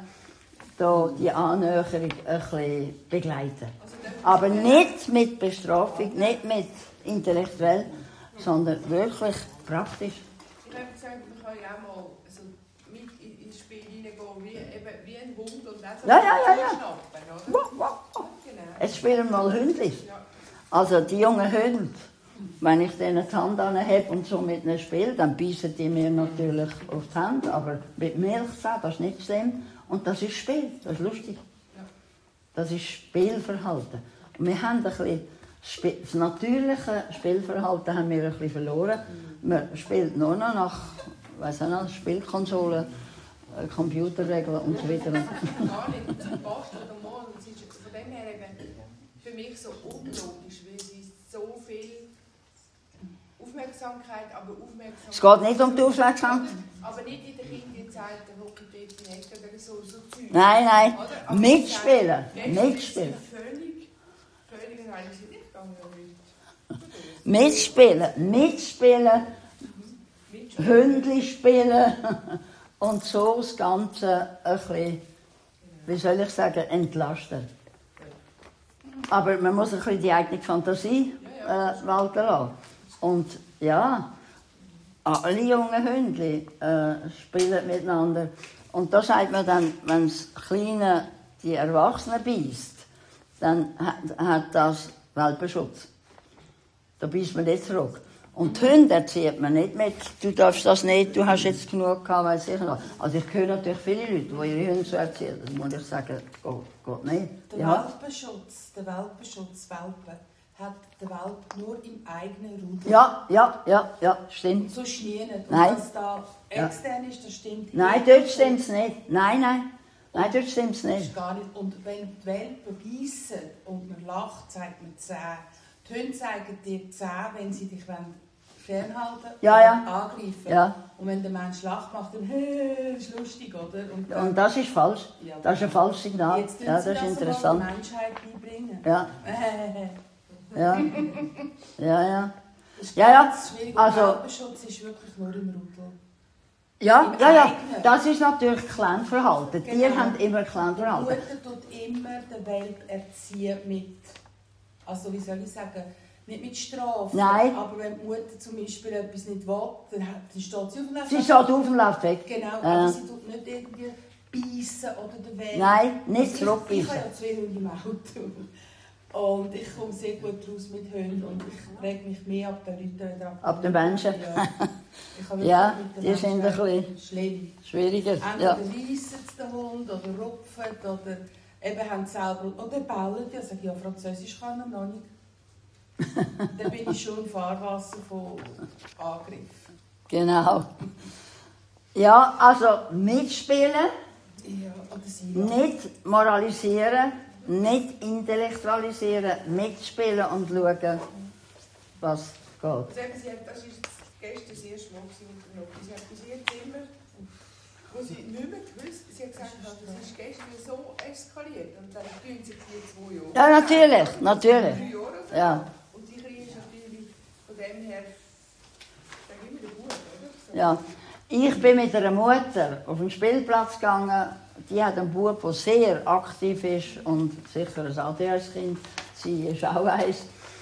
da die Annäherung ein bisschen begleiten. Aber nicht mit Bestrafung, nicht mit intellektuell, sondern wirklich praktisch. Ich habe gesagt, man kann ja auch mal so mit in- ins Spiel hineingehen, wie, eben, wie ein Hund und dann so Ja, ja, ja, ja. schnappen, oder? Genau. Jetzt spielen wir mal Hündlis. Ja. Also die jungen Hunde, wenn ich denen die Hand anhebe und so mit ihnen spiele, dann beißen die mir natürlich auf die Hand, aber mit Milch, das ist nicht schlimm. Und das ist Spiel, das ist lustig. Das ist Spielverhalten. Und wir haben ein bisschen Das natürliche Spielverhalten haben wir ein bisschen verloren. Man spielt nur noch nach weiss auch nicht, Spielkonsolen, Computerregeln und so weiter. Gar nicht, die Post oder mal. Es ist von dem her eben für mich so unlogisch, weil sie so viel Aufmerksamkeit, aber Aufmerksamkeit... Es geht nicht um die Aufmerksamkeit. Aber nicht in der Kinderzeit, der hocke dort in der Ecke oder so, so Zeug. Nein, nein, aber mitspielen, gestern mitspielen. sind sie völlig, völlig rein, sie sind nicht gegangen heute. Mitspielen, mitspielen, Hündli spielen und so das Ganze ein bisschen, wie soll ich sagen, entlasten. Aber man muss ein bisschen die eigene Fantasie äh, walten lassen. Und ja, alle jungen Hündli äh, spielen miteinander. Und da sagt man dann, wenn das Kleine die Erwachsenen beißt, dann hat, hat das Welpenschutz. Da beißt man nicht zurück. Und die Hunde erzieht man nicht mit, du darfst das nicht, du hast jetzt genug gehabt, weiss ich noch. Also ich höre natürlich viele Leute, die ihre Hunde so erziehen, das muss ich sagen, geht, geht nicht. Der Ja. Welpenschutz, der Welpenschutz, Welpen, hat der Welp nur im eigenen Rudel. Ja, ja, ja, ja, stimmt. So nie nicht. Und Nein. was da extern ist, das stimmt Nein, dort stimmt es nicht. Nein, nein, nein, dort stimmt es Das nicht. ist gar nicht. Und wenn die Welpen beißen und man lacht, zeigt man die Zähne. Die Hunde zeigen dir die Zähne, wenn sie dich fernhalten Ja, oder ja. angreifen. Ja. Und wenn der Mensch lacht, macht er, hey, das ist lustig, oder? Und, dann, Und das ist falsch. Ja, Das ist ein falsches Signal. jetzt tun Ja, sie das ist das interessant. der Menschheit beibringen. Ja, ja. Ja, ja. Das ist Ja, ja. ganz schwierig. Also- Der Welpenschutz ist wirklich nur im Rudel. Ja, Im ja, ja. eigenen. Das ist natürlich Kleinverhalten. Die Genau. haben immer Die Kleinverhalten. Mutter tut immer den Welp erziehen mit, also wie soll ich sagen, nicht mit Strafe. Nein. Aber wenn die Mutter zum Beispiel etwas nicht will, dann hat- dann steht sie auf dem Lauf. Sie steht auf dem Laufweg. Genau, Äh. aber sie tut nicht irgendwie beißen oder den Welp. Nein, nicht Ich, ich zurückbeissen. habe ja zwei Hunde im Auto. Und ich komme sehr gut raus mit Hunden und ich reg mich mehr ab den Leuten wieder ab. Ab den Menschen. Ja, ich habe Ja, wirklich mit den die sind Menschen ein bisschen schlimm. schwieriger. Entweder Ja. reissen sie den Hund oder rupfen oder eben haben sie selber... Oder bellen, ja, sage ich, ja, Französisch kann er noch nicht. Dann bin ich schon im Fahrwasser von Angriff. Genau. Ja, also mitspielen, Ja, oder sie. nicht moralisieren, nicht intellektualisieren, mitspielen und schauen, was geht. Also eben, sie hat, das war gestern das erste Mal unternommen. Sie hat bis jetzt immer, wo sie nicht mehr gewusst, sie hat gesagt, das ist gestern so eskaliert. Und dann tun sich die zwei Jahre. Ja, natürlich, natürlich. Drei Jahre oder so. Ja. Und die Kleine ist natürlich von dem her, dann immer der Bub, oder? So. Ja. Ich bin mit einer Mutter auf den Spielplatz gegangen. Die hat einen Bub, der sehr aktiv ist und sicher ein A D H S-Kind. Sie ist auch eins.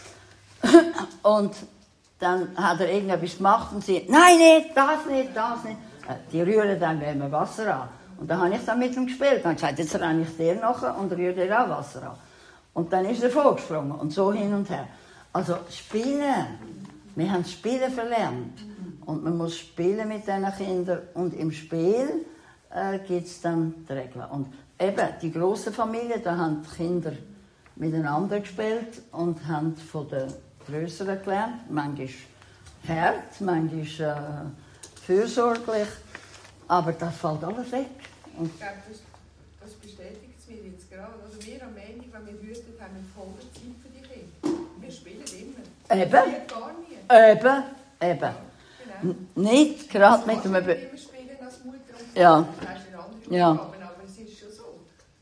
Und dann hat er irgendetwas gemacht und sie, nein, nicht, das nicht, das nicht. Äh, Die rühren dann immer Wasser an. Und dann habe ich dann mit ihm gespielt. Dann habe ich gesagt, jetzt renne ich dir nachher und rühre dir auch Wasser an. Und dann ist er vorgesprungen und so hin und her. Also spielen. Wir haben das Spielen verlernt. Und man muss spielen mit diesen Kindern. Und im Spiel äh, gibt es dann die Regeln. Und eben, die grossen Familien, da haben die Kinder miteinander gespielt und haben von den Grösseren gelernt. Manchmal hart, manchmal äh, fürsorglich. Aber das fällt alles weg. Und Ich glaube, das, das bestätigt es mir jetzt gerade. Also wir am Ende, wenn wir wüssten, haben wir volle Zeit für die Kinder. Wir spielen immer. Eben. Wir gar nie. eben, eben. Genau. N- Nicht gerade mit Du einem... kannst Be- nicht immer spielen als Mutter und Ja. du hast eine andere Ja. Aufgabe, aber es ist schon so.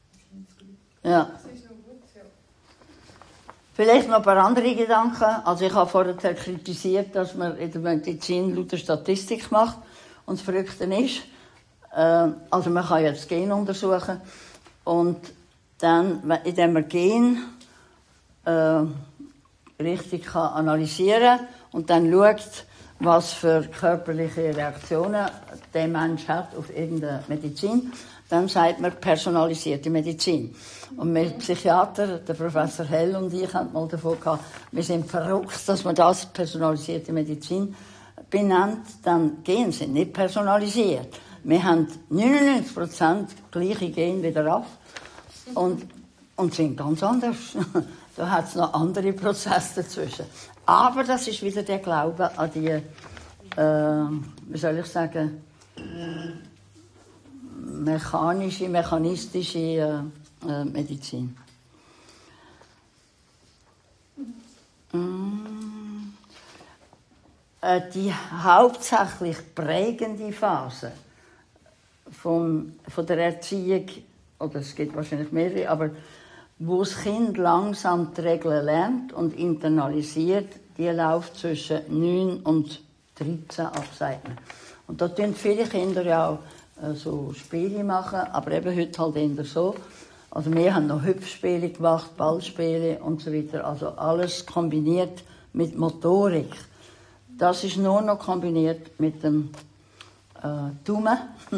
Ja. Es ist noch gut, ja. Vielleicht noch ein paar andere Gedanken. Also ich habe vorher kritisiert, dass man in der Medizin lauter Statistik macht. Und das Verrückte ist, äh, also man kann jetzt Gen untersuchen und dann, indem man Gen äh, richtig kann analysieren und dann schaut, was für körperliche Reaktionen der Mensch hat auf irgendeine Medizin, dann sagt man personalisierte Medizin. Und wir Psychiater, der Professor Hell und ich, haben mal davon gehabt, wir sind verrückt, dass man das personalisierte Medizin benennt, dann Gene sind nicht personalisiert. Wir haben neunundneunzig Prozent gleiche Gene wie der Affe und, und sind ganz anders. Da hat es noch andere Prozesse dazwischen. Aber das ist wieder der Glaube an die, äh, wie soll ich sagen, mechanische, mechanistische äh, äh, Medizin. Mm. Äh, die hauptsächlich prägende Phase vom, von der Erziehung, oder es gibt wahrscheinlich mehrere, aber wo das Kind langsam die Regeln lernt und internalisiert, die läuft zwischen neun und dreizehn ab, sagt man. Und da tun viele Kinder ja auch äh, so Spiele machen, aber eben heute halt eher so. Also wir haben noch Hüpfspiele gemacht, Ballspiele und so weiter. Also alles kombiniert mit Motorik. Das ist nur noch kombiniert mit dem äh, Daumen.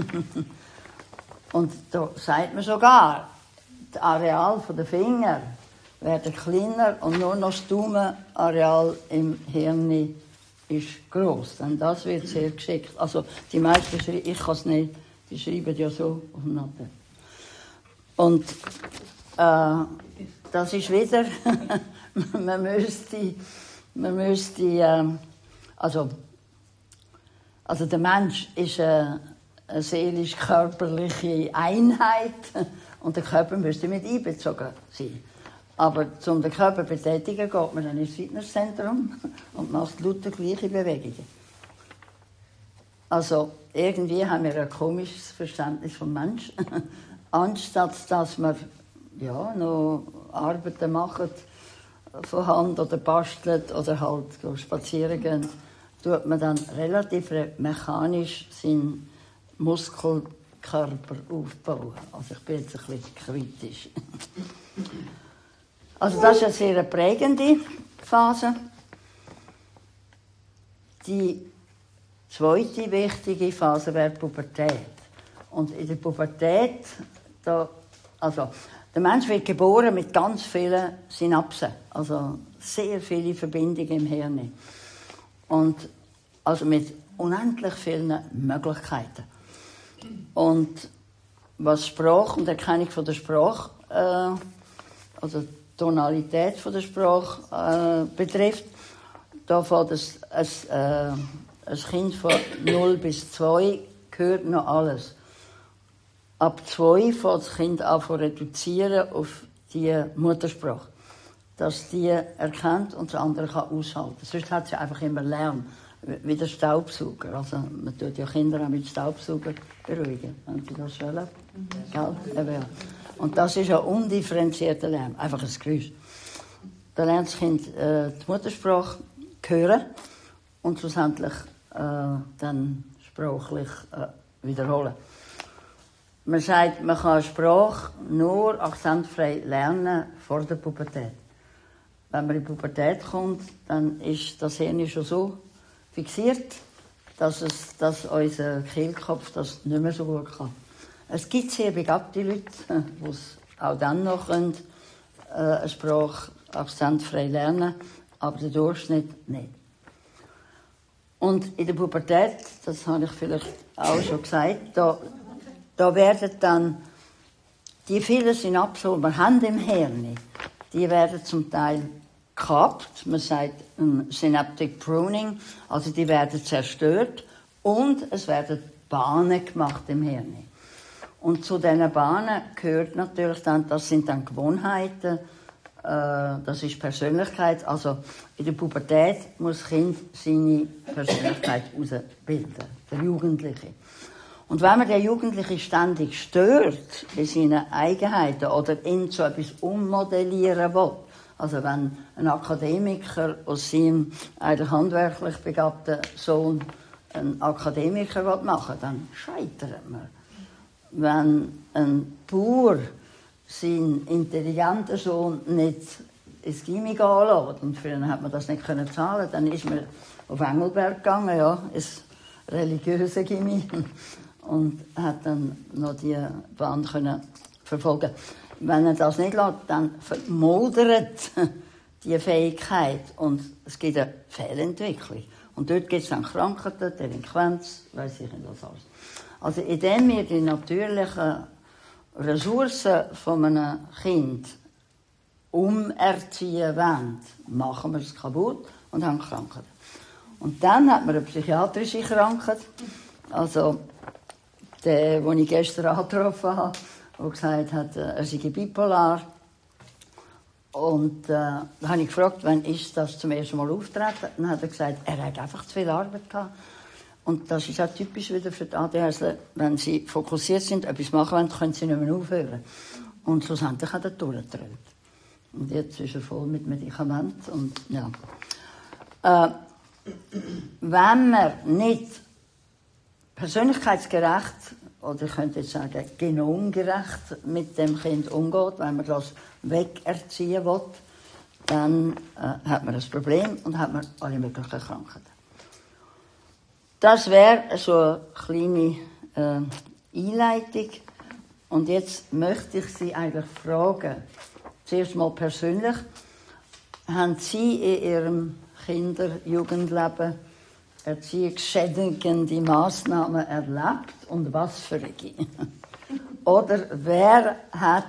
Und da sagt man sogar, das Areal der Finger werden kleiner und nur noch das Daumenareal im Hirn ist gross. Denn das wird sehr geschickt. Also die meisten schreiben, ich kann es nicht, die schreiben ja so aufeinander. Und äh, das ist wieder, man müsste, man müsste äh, also, also der Mensch ist eine, eine seelisch-körperliche Einheit und der Körper müsste mit einbezogen sein. Aber um den Körper zu betätigen, geht man dann ins Fitnesszentrum und macht lauter gleiche Bewegungen. Also irgendwie haben wir ein komisches Verständnis vom Menschen. Anstatt dass wir ja, noch Arbeiten machen, von Hand oder bastelt oder halt spazieren gehen, tut man dann relativ mechanisch seinen Muskelkörper aufbauen. Also ich bin jetzt ein bisschen kritisch. Also das ist eine sehr prägende Phase. Die zweite wichtige Phase wäre die Pubertät. Und in der Pubertät, da, also der Mensch wird geboren mit ganz vielen Synapsen, also sehr viele Verbindungen im Hirn. Und also mit unendlich vielen Möglichkeiten. Und was Sprache und Erkennung von der Sprache, äh, also Tonalität von der Sprache äh, betrifft, da fängt es, es, äh, ein Kind von null bis zwei hört noch alles. Ab zwei fängt das Kind an zu reduzieren auf die Muttersprache. Dass die erkennt und das andere kann aushalten. Sonst hat sie einfach immer Lärm, wie der Staubsauger. Also man tut ja Kinder auch mit Staubsauger beruhigen, wenn sie das wollen. Mhm. Und das ist ein undifferenzierter Lärm, einfach ein Geräusch. Da lernt das Kind äh, die Muttersprache hören und schlussendlich äh, dann sprachlich äh, wiederholen. Man sagt, man kann Sprache nur akzentfrei lernen vor der Pubertät. Wenn man in die Pubertät kommt, dann ist das Hirn schon so fixiert, dass, es, dass unser Kehlkopf das nicht mehr so gut kann. Es gibt sehr begabte Leute, die es auch dann noch können, äh, eine Sprache akzentfrei lernen, aber der Durchschnitt nicht. Und in der Pubertät, das habe ich vielleicht auch schon gesagt, da Da werden dann die vielen Synapsen, die wir haben im Hirn, die werden zum Teil gekappt. Man sagt um, Synaptic Pruning, also die werden zerstört und es werden Bahnen gemacht im Hirn. Und zu diesen Bahnen gehört natürlich dann, das sind dann Gewohnheiten, äh, das ist Persönlichkeit. Also in der Pubertät muss das Kind seine Persönlichkeit herausbilden, der Jugendliche. Und wenn man den Jugendlichen ständig stört in seinen Eigenheiten oder ihn zu etwas ummodellieren will, also wenn ein Akademiker aus seinem eigentlich handwerklich begabten Sohn einen Akademiker machen will, dann scheitert man. Wenn ein Bauer seinen intelligenten Sohn nicht ins Gymnasium gehen lässt, und früher hat man das nicht zahlen, dann ist man auf Engelberg gegangen, ja, ins religiöse Gymnasium. Und hat dann noch die Bahn können verfolgen. Wenn er das nicht lässt, dann vermodert die Fähigkeit und es gibt eine Fehlentwicklung. Und dort gibt es dann Krankheiten, Delinquenz, weiss ich nicht was alles. Also indem wir die natürlichen Ressourcen von einem Kind umerziehen wollen, machen wir es kaputt und haben Krankheit. Und dann hat man eine psychiatrische Krankheit. Also der, den ich gestern angetroffen habe, der gesagt hat, er sei bipolar. Und äh, da habe ich gefragt, wann ist das zum ersten Mal auftreten? Dann hat er gesagt, er hat einfach zu viel Arbeit gehabt. Und das ist auch typisch wieder für die A D H S. Wenn sie fokussiert sind, etwas machen wollen, können sie nicht mehr aufhören. Und schlussendlich hat er durchgedreht. Und jetzt ist er voll mit Medikamenten. Und, ja. äh, wenn man nicht persönlichkeitsgerecht, oder ich könnte jetzt sagen, genomgerecht mit dem Kind umgeht, wenn man das wegerziehen will, dann äh, hat man das Problem und hat man alle möglichen Krankheiten. Das wäre so eine kleine äh, Einleitung. Und jetzt möchte ich Sie eigentlich fragen, zuerst mal persönlich, haben Sie in Ihrem Kinder-, Jugendleben erziehungsschädigende Massnahmen erlebt und was für eine? Oder wer hat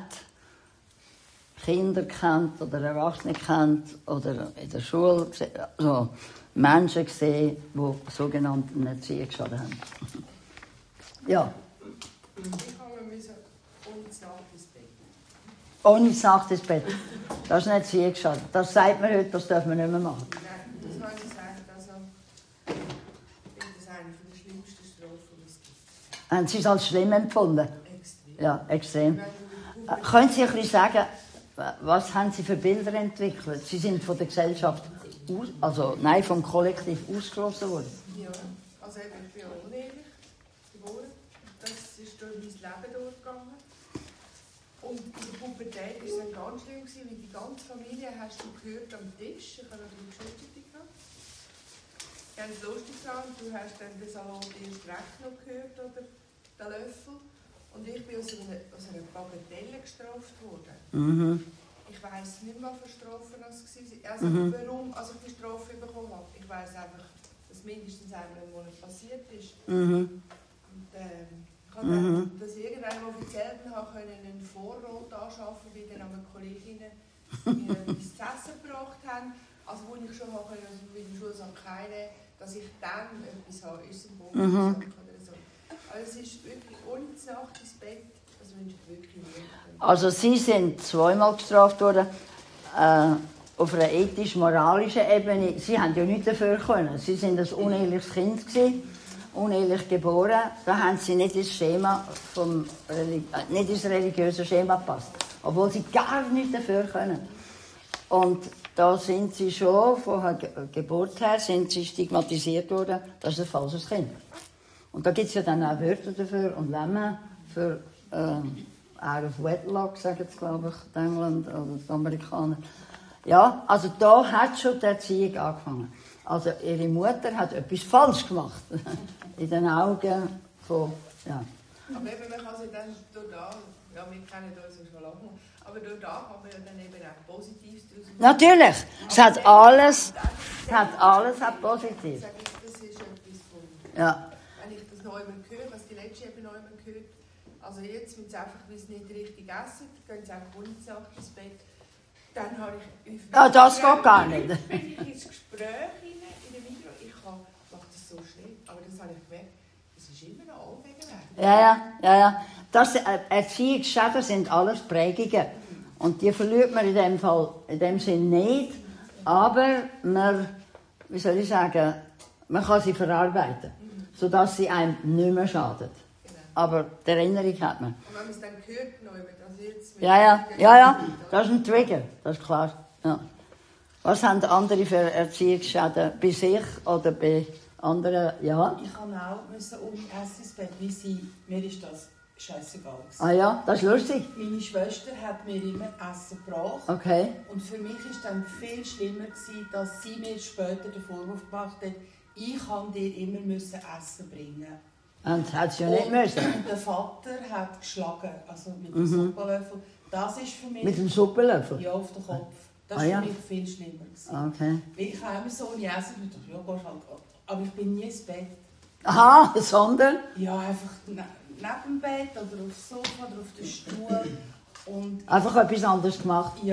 Kinder kennt oder Erwachsene kennt oder in der Schule also Menschen gesehen, die sogenannten Erziehungsschaden haben? Ja. Ich habe mir ohne Nacht ins Bett. Ohne Nacht ins Bett. Das ist ein Erziehungsschaden. Das sagt man heute, das darf man nicht mehr machen. Nein, das habe ich gesagt. Also, ich finde das eine der schlimmsten Strafen, die es gibt. Haben Sie es als schlimm empfunden? Extrem. Ja, extrem. Äh, können Sie ein bisschen sagen, was haben Sie für Bilder entwickelt? Sie sind von der Gesellschaft, aus, also nein, vom Kollektiv ausgeschlossen worden. Ja, also ich bin unehelich geboren. Das ist durch mein Leben durchgegangen. Und in der Pubertät war es dann ganz schlimm, weil die ganze Familie hast du gehört am Tisch. Ich habe eine Geschwister gehabt. Ich habe es lustig gehabt. Du hast dann den Salon den Recht noch gehört oder den Löffel. Und ich bin aus einer, aus einer Bagatelle gestraft worden. Mhm. Ich weiss nicht mehr, was für Strafen das war. Also Mhm. warum also ich die Strafe bekommen habe. Ich weiss einfach, dass mindestens einmal im Monat passiert ist. Mhm. Und, ähm, ich habe Mhm. dann, dass irgendwann offiziell habe können einen Vorrat anschaffen, wie dann meine Kolleginnen mir etwas zu essen gebracht haben. Also wo ich schon habe können, also in der Schule sagen, keine, dass ich dann etwas habe, ist ein Bonus Mhm. oder so. Aber es ist wirklich ohne Nacht ins Bett, das wünsche ich wirklich nicht. Also Sie sind zweimal gestraft worden, äh, auf einer ethisch-moralischen Ebene. Sie haben ja nichts dafür können. Sie sind ein uneheliches Kind gewesen, unehelich geboren. Da haben Sie nicht ins Schema vom Reli- äh, nicht ins religiöse Schema gepasst, obwohl Sie gar nichts dafür können. Und da sind Sie schon von der Ge- Geburt her sind Sie stigmatisiert worden, das ist ein falsches Kind. Und da gibt es ja dann auch Wörter dafür und Lemmen für äh, out of wedlock, sagen sie, glaube ich, in England oder die Amerikaner. Ja, also da hat schon die Erziehung angefangen. Also ihre Mutter hat etwas falsch gemacht. In den Augen von, ja. Aber eben, man kann sich dann durch das, ja, wir kennen uns ja schon lange, aber durch das kann man ja dann eben auch Positives daraus machen. Natürlich, es hat alles, es hat alles hat positiv. Ich sage, das ist etwas von... Ja. Wenn ich das neu höre, was die letzte eben neu gehört, also jetzt, wenn sie einfach, weil sie nicht richtig essen, gehen sie einfach ohne Nacht ins Bett, dann habe ich... Ja, das geht gar nicht. Bin ich ins Gespräch rein, in dem Video, ich mache das so schnell, aber das habe ich gemerkt, das ist immer noch Allwegenweg. Ja, ja, ja, ja. Das, äh, Erziehungsschäden sind alles Prägungen. Und die verliert man in dem Fall, in dem Sinn nicht. Aber man, wie soll ich sagen, man kann sie verarbeiten, sodass sie einem nicht mehr schadet. Genau. Aber die Erinnerung hat man. Und wenn man es dann hört, neu, also jetzt... Ja, ja, ja, ja, das ist ein Trigger, das ist klar. Ja. Was haben andere für Erziehungsschäden bei sich oder bei anderen? Ja. Ich kann auch müssen ohne Essen ins Bett, weil sie, mir ist das scheißegal gewesen. Ah ja, das ist lustig. Meine Schwester hat mir immer Essen gebracht. Okay. Und für mich war es dann viel schlimmer, gewesen, dass sie mir später den Vorwurf gemacht hat, ich kann dir immer müssen Essen bringen. Und das hat sie ja nicht müssen. Der Vater hat geschlagen, also mit dem mhm. Suppenlöffel. Das ist für mich... Mit dem Suppenlöffel? Ja, auf den Kopf. Das war ah, ja. für mich viel schlimmer gewesen. Okay. Weil ich habe immer so ohne Essen gedacht, ja, gehst halt. Aber ich bin nie ins Bett. Aha, sondern? Ja, einfach ne neben dem Bett oder aufs Sofa oder auf den Stuhl. Und einfach etwas anderes gemacht? Ja,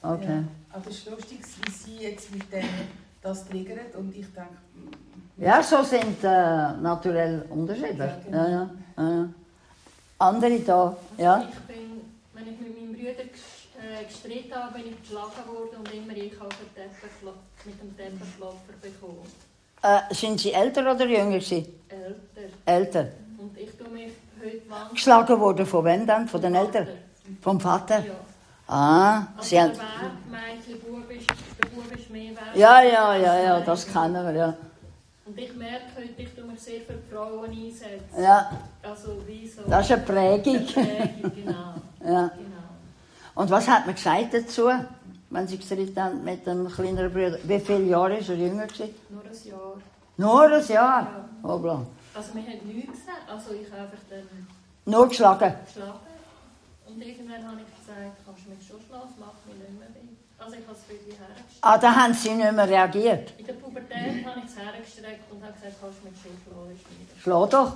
okay. Ja. Aber es ist lustig, wie sie jetzt mit dem das triggert und ich denke... Ja, so sind äh, naturell unterschiedlich. Ja, genau. Ja, ja, ja. Andere da, ja. Also ich bin, wenn ich mit meinem Bruder ges- äh, gestritten habe, bin ich geschlagen worden und immer ich habe den Teppich mit dem Teppichklopfer bekommen. Äh, sind Sie älter oder jünger gewesen? Älter. Älter. Und ich tue mich heute wahnsinnig. Geschlagen worden von wem dann? Von den Eltern? Vom Vater? Ja. Ah, Also Sie der haben... Mädchen, Bub ist, der Bub ist mehr wert. Ja, ja, ja, ja, das kennen wir, ja. Und ich merke heute, ich tue mich sehr für die Frauen einsetzen. Ja, Also wie so... das ist eine Prägung. Prägung, genau. Ja. genau. Und was hat man gesagt dazu, wenn Sie gestritten haben mit dem kleineren Bruder? Wie viele Jahre war er jünger gewesen? Nur ein Jahr. Nur ein Jahr? Ja. Hoppla. Also wir haben nichts gesagt. Also ich habe einfach dann Nur geschlagen? geschlagen. Und irgendwann habe ich gesagt, kannst du mich schon schlagen, das macht mich nicht mehr weh. Also ich habe es wirklich hergestellt. Ah, da haben Sie nicht mehr reagiert. In der Pubertät habe ich es hergestreckt und habe gesagt, kannst du mich schon schlagen, ist wieder. Schlag doch.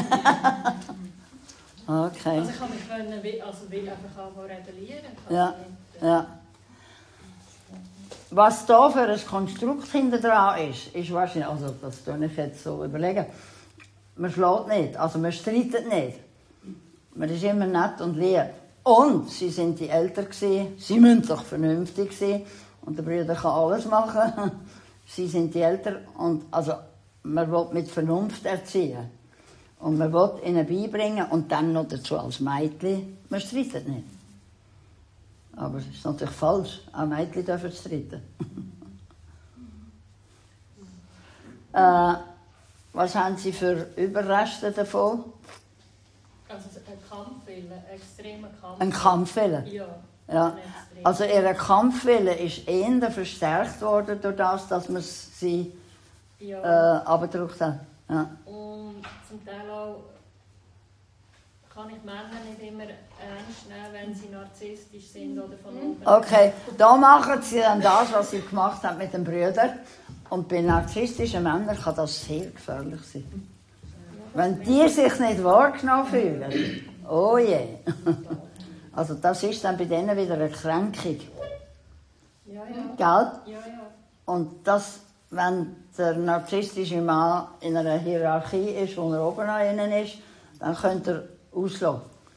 Ja. Okay. Also ich habe mich können, wie- also wie einfach auch rebellieren. Ich habe Ja. nicht, äh, Ja. Was da für ein Konstrukt hinter dran ist, ist wahrscheinlich, also das tue ich jetzt so überlegen, man schlägt nicht, also man streitet nicht. Man ist immer nett und lieb. Und sie sind die Eltern gewesen, sie müssen doch vernünftig sein und der Bruder kann alles machen. Sie sind die Eltern und also man will mit Vernunft erziehen. Und man will ihnen beibringen und dann noch dazu als Mädchen, man streitet nicht. Aber es ist natürlich falsch. Auch Mädchen dürfen streiten. äh, was haben Sie für Überreste davon? Also ein Kampfwille, ein extremer Kampf. Ein Kampfwille? Ja. Ja. ein extremer. Also ihr Kampfwille ist eher verstärkt worden durch das, dass man sie äh, Ja. abgedrückt hat. Ja. Und zum Teil auch kann ich Männer nicht immer ernst nehmen, wenn sie narzisstisch sind oder von oben. Okay, da machen sie dann das, was sie gemacht haben mit den Brüdern. Und bei narzisstischen Männern kann das sehr gefährlich sein. Wenn die sich nicht wahrgenommen fühlen, oh je. Also das ist dann bei denen wieder eine Kränkung. Ja, ja. Gell? Ja, ja. Und das, wenn der narzisstische Mann in einer Hierarchie ist, wo er oben an ihnen ist, dann könnt ihr auslassen.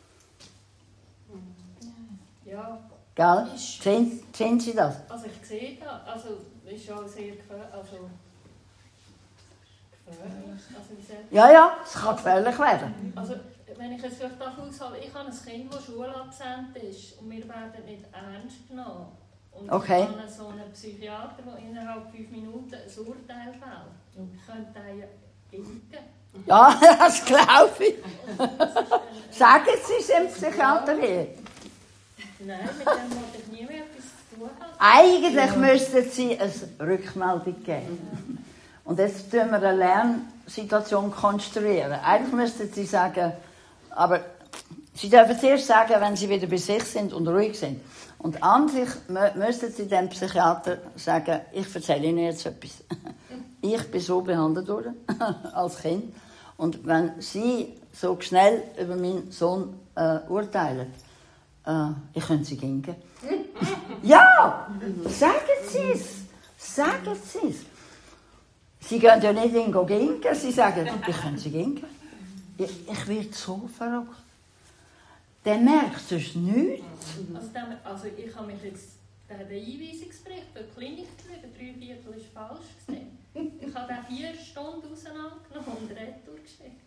Ja. Gell? Sehen, sehen Sie das? Also ich sehe das, also ist auch sehr gefährlich. Also, gefährlich. Also, wie sagt Ja, ja, es kann gefährlich werden. Also, wenn ich es vielleicht aushalte, ich habe ein Kind, das Schulabsent ist und wir werden nicht ernst genommen. Und Okay. ich habe so einen Psychiater, der innerhalb fünf Minuten ein Urteil fällt. Ich könnte den ja impfen. Ja, das glaube ich. Sagen Sie es dem Psychiater hier. Nein, mit dem wollte ich nie mehr etwas zu tun haben. Eigentlich müssten Sie eine Rückmeldung geben. Und jetzt tun wir eine Lernsituation konstruieren. Eigentlich müssten Sie sagen, aber Sie dürfen zuerst sagen, wenn Sie wieder bei sich sind und ruhig sind. Und an sich müssten Sie dem Psychiater sagen, ich erzähle Ihnen jetzt etwas. Ich bin so behandelt worden, als Kind. Und wenn Sie so schnell über meinen Sohn äh, urteilen, äh, ich könnte Sie ginken. Ja, sagen Sie es. Sagen Sie es. Sie gehen ja nicht in ginken, Sie sagen, ich könnte Sie ginken. Ich, ich werde so verrückt. Der merkt sonst nichts. Also, dann, also ich habe mich jetzt den Einweisungsbericht für die Klinik geschrieben, drei Viertel ist falsch gesehen. Ich habe den vier Stunden auseinandergenommen und retour geschickt.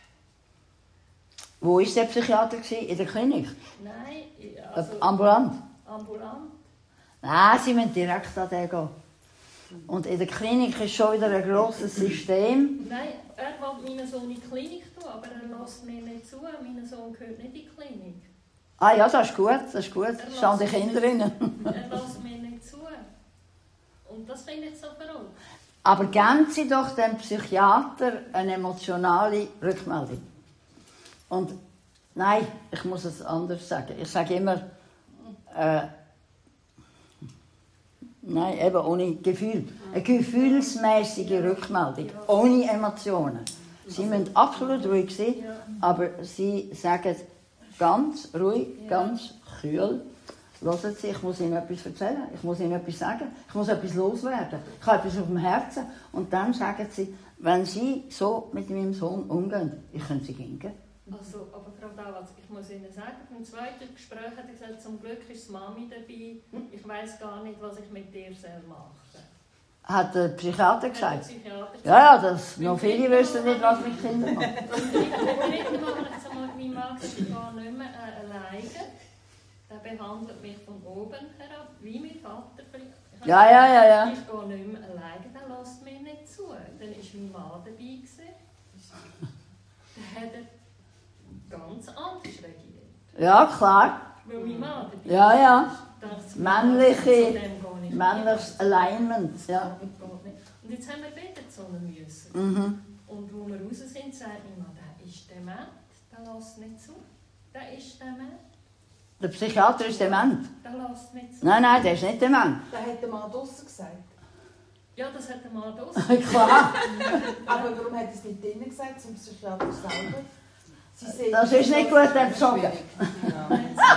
Wo war der Psychiater? In der Klinik? Nein, also Ambulant? ambulant. Nein, Sie müssen direkt an den gehen. Und in der Klinik ist schon wieder ein grosses System. Nein, er will meinen Sohn in die Klinik tun, aber er lässt mir nicht zu. Mein Sohn gehört nicht in die Klinik. Ah ja, das ist gut, das ist gut. Er Es stehen die lässt Kinder mir- drin. Er lässt mir nicht zu. Und das finde ich so verrückt. Aber geben Sie doch dem Psychiater eine emotionale Rückmeldung. Und nein, ich muss es anders sagen. Ich sage immer, äh, nein, eben ohne Gefühl. Eine gefühlsmäßige Rückmeldung, ohne Emotionen. Sie müssen absolut ruhig sein, aber Sie sagen ganz ruhig, ganz kühl, hören Sie, ich muss Ihnen etwas erzählen, ich muss Ihnen etwas sagen, ich muss etwas loswerden, ich habe etwas auf dem Herzen. Und dann sagen Sie, wenn Sie so mit meinem Sohn umgehen, ich kann Sie gehen. Also, aber Frau Dawatz, ich muss Ihnen sagen, beim zweiten Gespräch hat er gesagt, zum Glück ist Mami dabei, ich weiss gar nicht, was ich mit dir machen soll. Hat der Psychiater gesagt? Psychiater ja, ja, das, noch viele wissen nicht, was mit Kindern macht. Und dritte Mal habe ich gesagt, mein Mann ist gar nicht mehr äh, alleine. Der behandelt mich von oben herab, wie mein Vater. Ich Ja, ja, ja, ja. Ich gehe nicht mehr alleine, der lässt mir nicht zu. Dann war mein Mann dabei. Gewesen. Dann hat er ganz anders reagiert. Ja, klar. Weil mein Mann dabei Ja, ja. Das Männliche, männliches Alignment. Ja. Und jetzt haben wir wieder zu einem müssen. Mhm. Und wo wir raus sind, sagt mein Mann, der ist dement, der lässt nicht zu. Der ist dement, Der Psychiater ist dement. der lässt nicht zu. Nein, nein, der ist nicht dement. Das hat der Mann draussen gesagt. Ja, das hat der Mann draussen. Klar. Aber warum hat er es nicht drinnen gesagt, zum Psychiater selber? Sie sehen, Das ist nicht gut erzogen. Ja.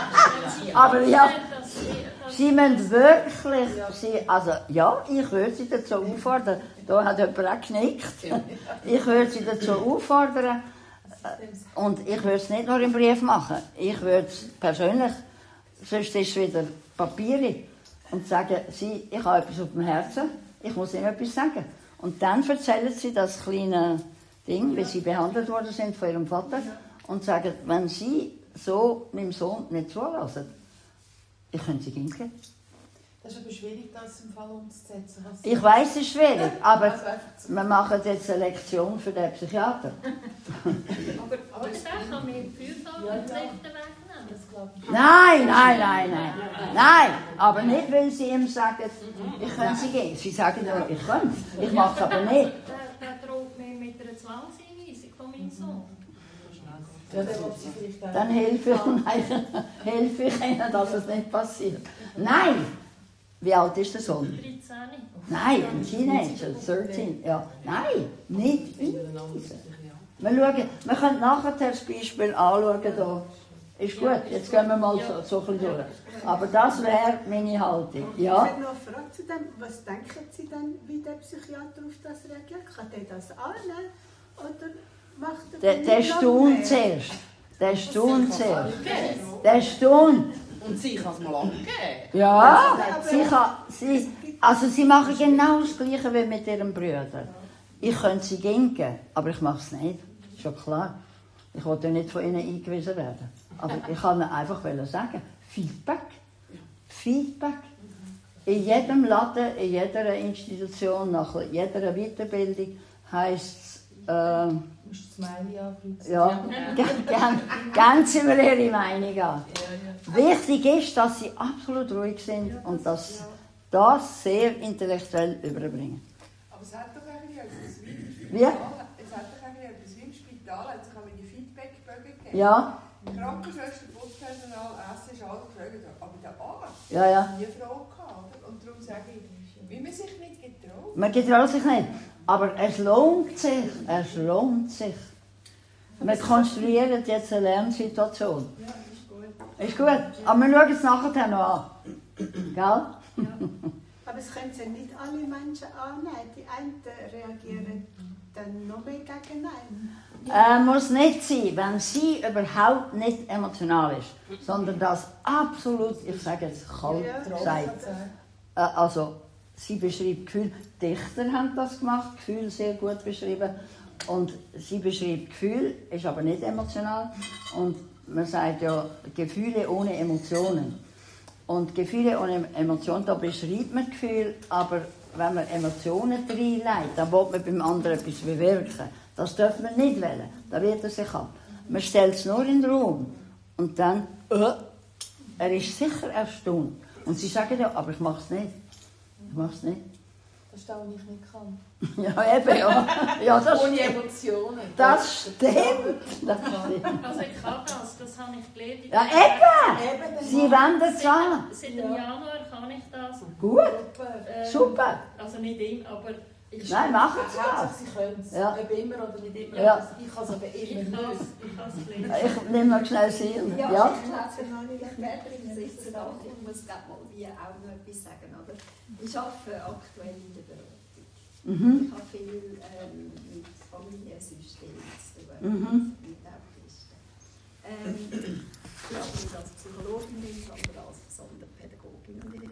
Aber ja, Sie müssen wirklich, Sie, also ja, ich würde Sie dazu auffordern, da hat jemand auch genickt, ich würde Sie dazu auffordern, und ich würde es nicht nur im Brief machen, ich würde es persönlich, sonst ist es wieder Papiere, und sagen, Sie, ich habe etwas auf dem Herzen, ich muss Ihnen etwas sagen. Und dann erzählen Sie das kleine Ding, wie Sie behandelt worden sind von Ihrem Vater, und sagen, wenn Sie so meinem Sohn nicht zulassen, ich könnte Sie gehen. Das ist aber schwierig, das im Fall umzusetzen. Was Ich weiss, es ist schwierig, aber Also einfach zu- wir machen jetzt eine Lektion für den Psychiater. Aber, aber ich kann mir die Fürsorgepflichten wegnehmen. Das glaube ich. Nein, nein, nein, nein. Nein, aber nicht, weil Sie ihm sagen, ich könnte Sie gehen. Sie sagen nur, ich könnte. Ich mache es aber nicht. Der, der droht mir mit einer Zwangseinweisung von meinem Sohn. Ja, dann will sie vielleicht auch- Dann helfe ich, nein, helfe ich Ihnen, dass es nicht passiert. Nein! Wie alt ist der Sohn? dreizehn. Nein, ein Teenager, dreizehn. Ja. Nein, nicht einweisen. Wir, schauen, wir können nachher das Beispiel anschauen. Da. Ist gut, jetzt gehen wir mal so, so ein bisschen durch. Aber das wäre meine Haltung. Ich Ja? habe noch eine Frage zu dem. Was denken Sie denn, wie der Psychiater auf das reagiert? Kann der das annehmen? Oder macht er Der, der nicht noch staunt mehr? zuerst. Der staunt zuerst. Der staunt. Und sie kann es mal angeben. Ja, sie, kann, sie, also sie machen genau das Gleiche wie mit ihrem Bruder. Ich könnte sie ginken, aber ich mache es nicht. Ist ja klar. Ich wollte nicht von ihnen eingewiesen werden. Aber ich kann ihnen einfach sagen, Feedback. Feedback. In jedem Laden, in jeder Institution, nach jeder Weiterbildung heisst es, äh, Du musst das Smiley ankreuzen. ja, gern, gern sind wir ihre Meinung an. Wichtig ist, dass sie absolut ruhig sind und dass das sehr intellektuell überbringen. Aber es hat doch eigentlich etwas wie im Wie? Spital. Es hat doch eigentlich etwas wie im Spital. Es kann mir die Feedbackbögen geben. Ja, Krankenschwester, Putzpersonal, Essen ist alles gefragt. Aber der Arzt ja, ja. hat nie Frage gehabt. Und darum sage ich, wie man sich nicht getraut. Man getraut sich nicht. Aber es lohnt sich. Es lohnt sich. Wir konstruieren jetzt eine Lernsituation. Ja, ist gut. Ist gut. Aber wir schauen es nachher noch an. Gell? Aber es können Sie nicht alle Menschen annehmen. Die einen reagieren dann noch mehr gegen einen. Äh, muss nicht sein, wenn sie überhaupt nicht emotional ist, sondern das absolut, ich sage jetzt kalt Ja. sagt. Äh, also, sie beschreibt Gefühle. Dichter haben das gemacht, Gefühle sehr gut beschrieben. Und sie beschreibt Gefühle, ist aber nicht emotional. Und man sagt ja, Gefühle ohne Emotionen. Und Gefühle ohne Emotionen, da beschreibt man Gefühle, aber wenn man Emotionen reinlegt, dann will man beim anderen etwas bewirken. Das darf man nicht wollen, da wird er sich ab. Man stellt es nur in den Raum und dann, äh, er ist sicher erstaunt. Und sie sagen ja, aber ich mache es nicht. Ich mache es nicht. Das ist das, was ich nicht kann. Ja, eben, ja. Ja, das Ohne stimmt. Emotionen. Das stimmt. Das stimmt. Also ich kann das, das habe ich gelernt. Ja, eben! Eben, dann Sie wenden es an. Seit dem Januar kann ich das. Gut, Super. Ähm, super. Also nicht immer, aber Ich Nein, machen Sie das. Hauptsache, Sie können es. Ja. Ob immer oder nicht immer. Ja. Also ich kann es aber Ich immer kann nicht. es ich kann es lernen. Ich nehme noch schnell Sil. Ja, Ja? ich glaube, noch nicht später im Sitzen da. Ich muss glaub, mal wie auch noch etwas sagen. Oder? Ich arbeite aktuell in der Beratung. Mhm. Ich habe viel ähm, mit Familiensystemen zu tun, Mhm. mit Autisten. Ähm, ich arbeite nicht als Psychologin, sondern als Sonderpädagogin.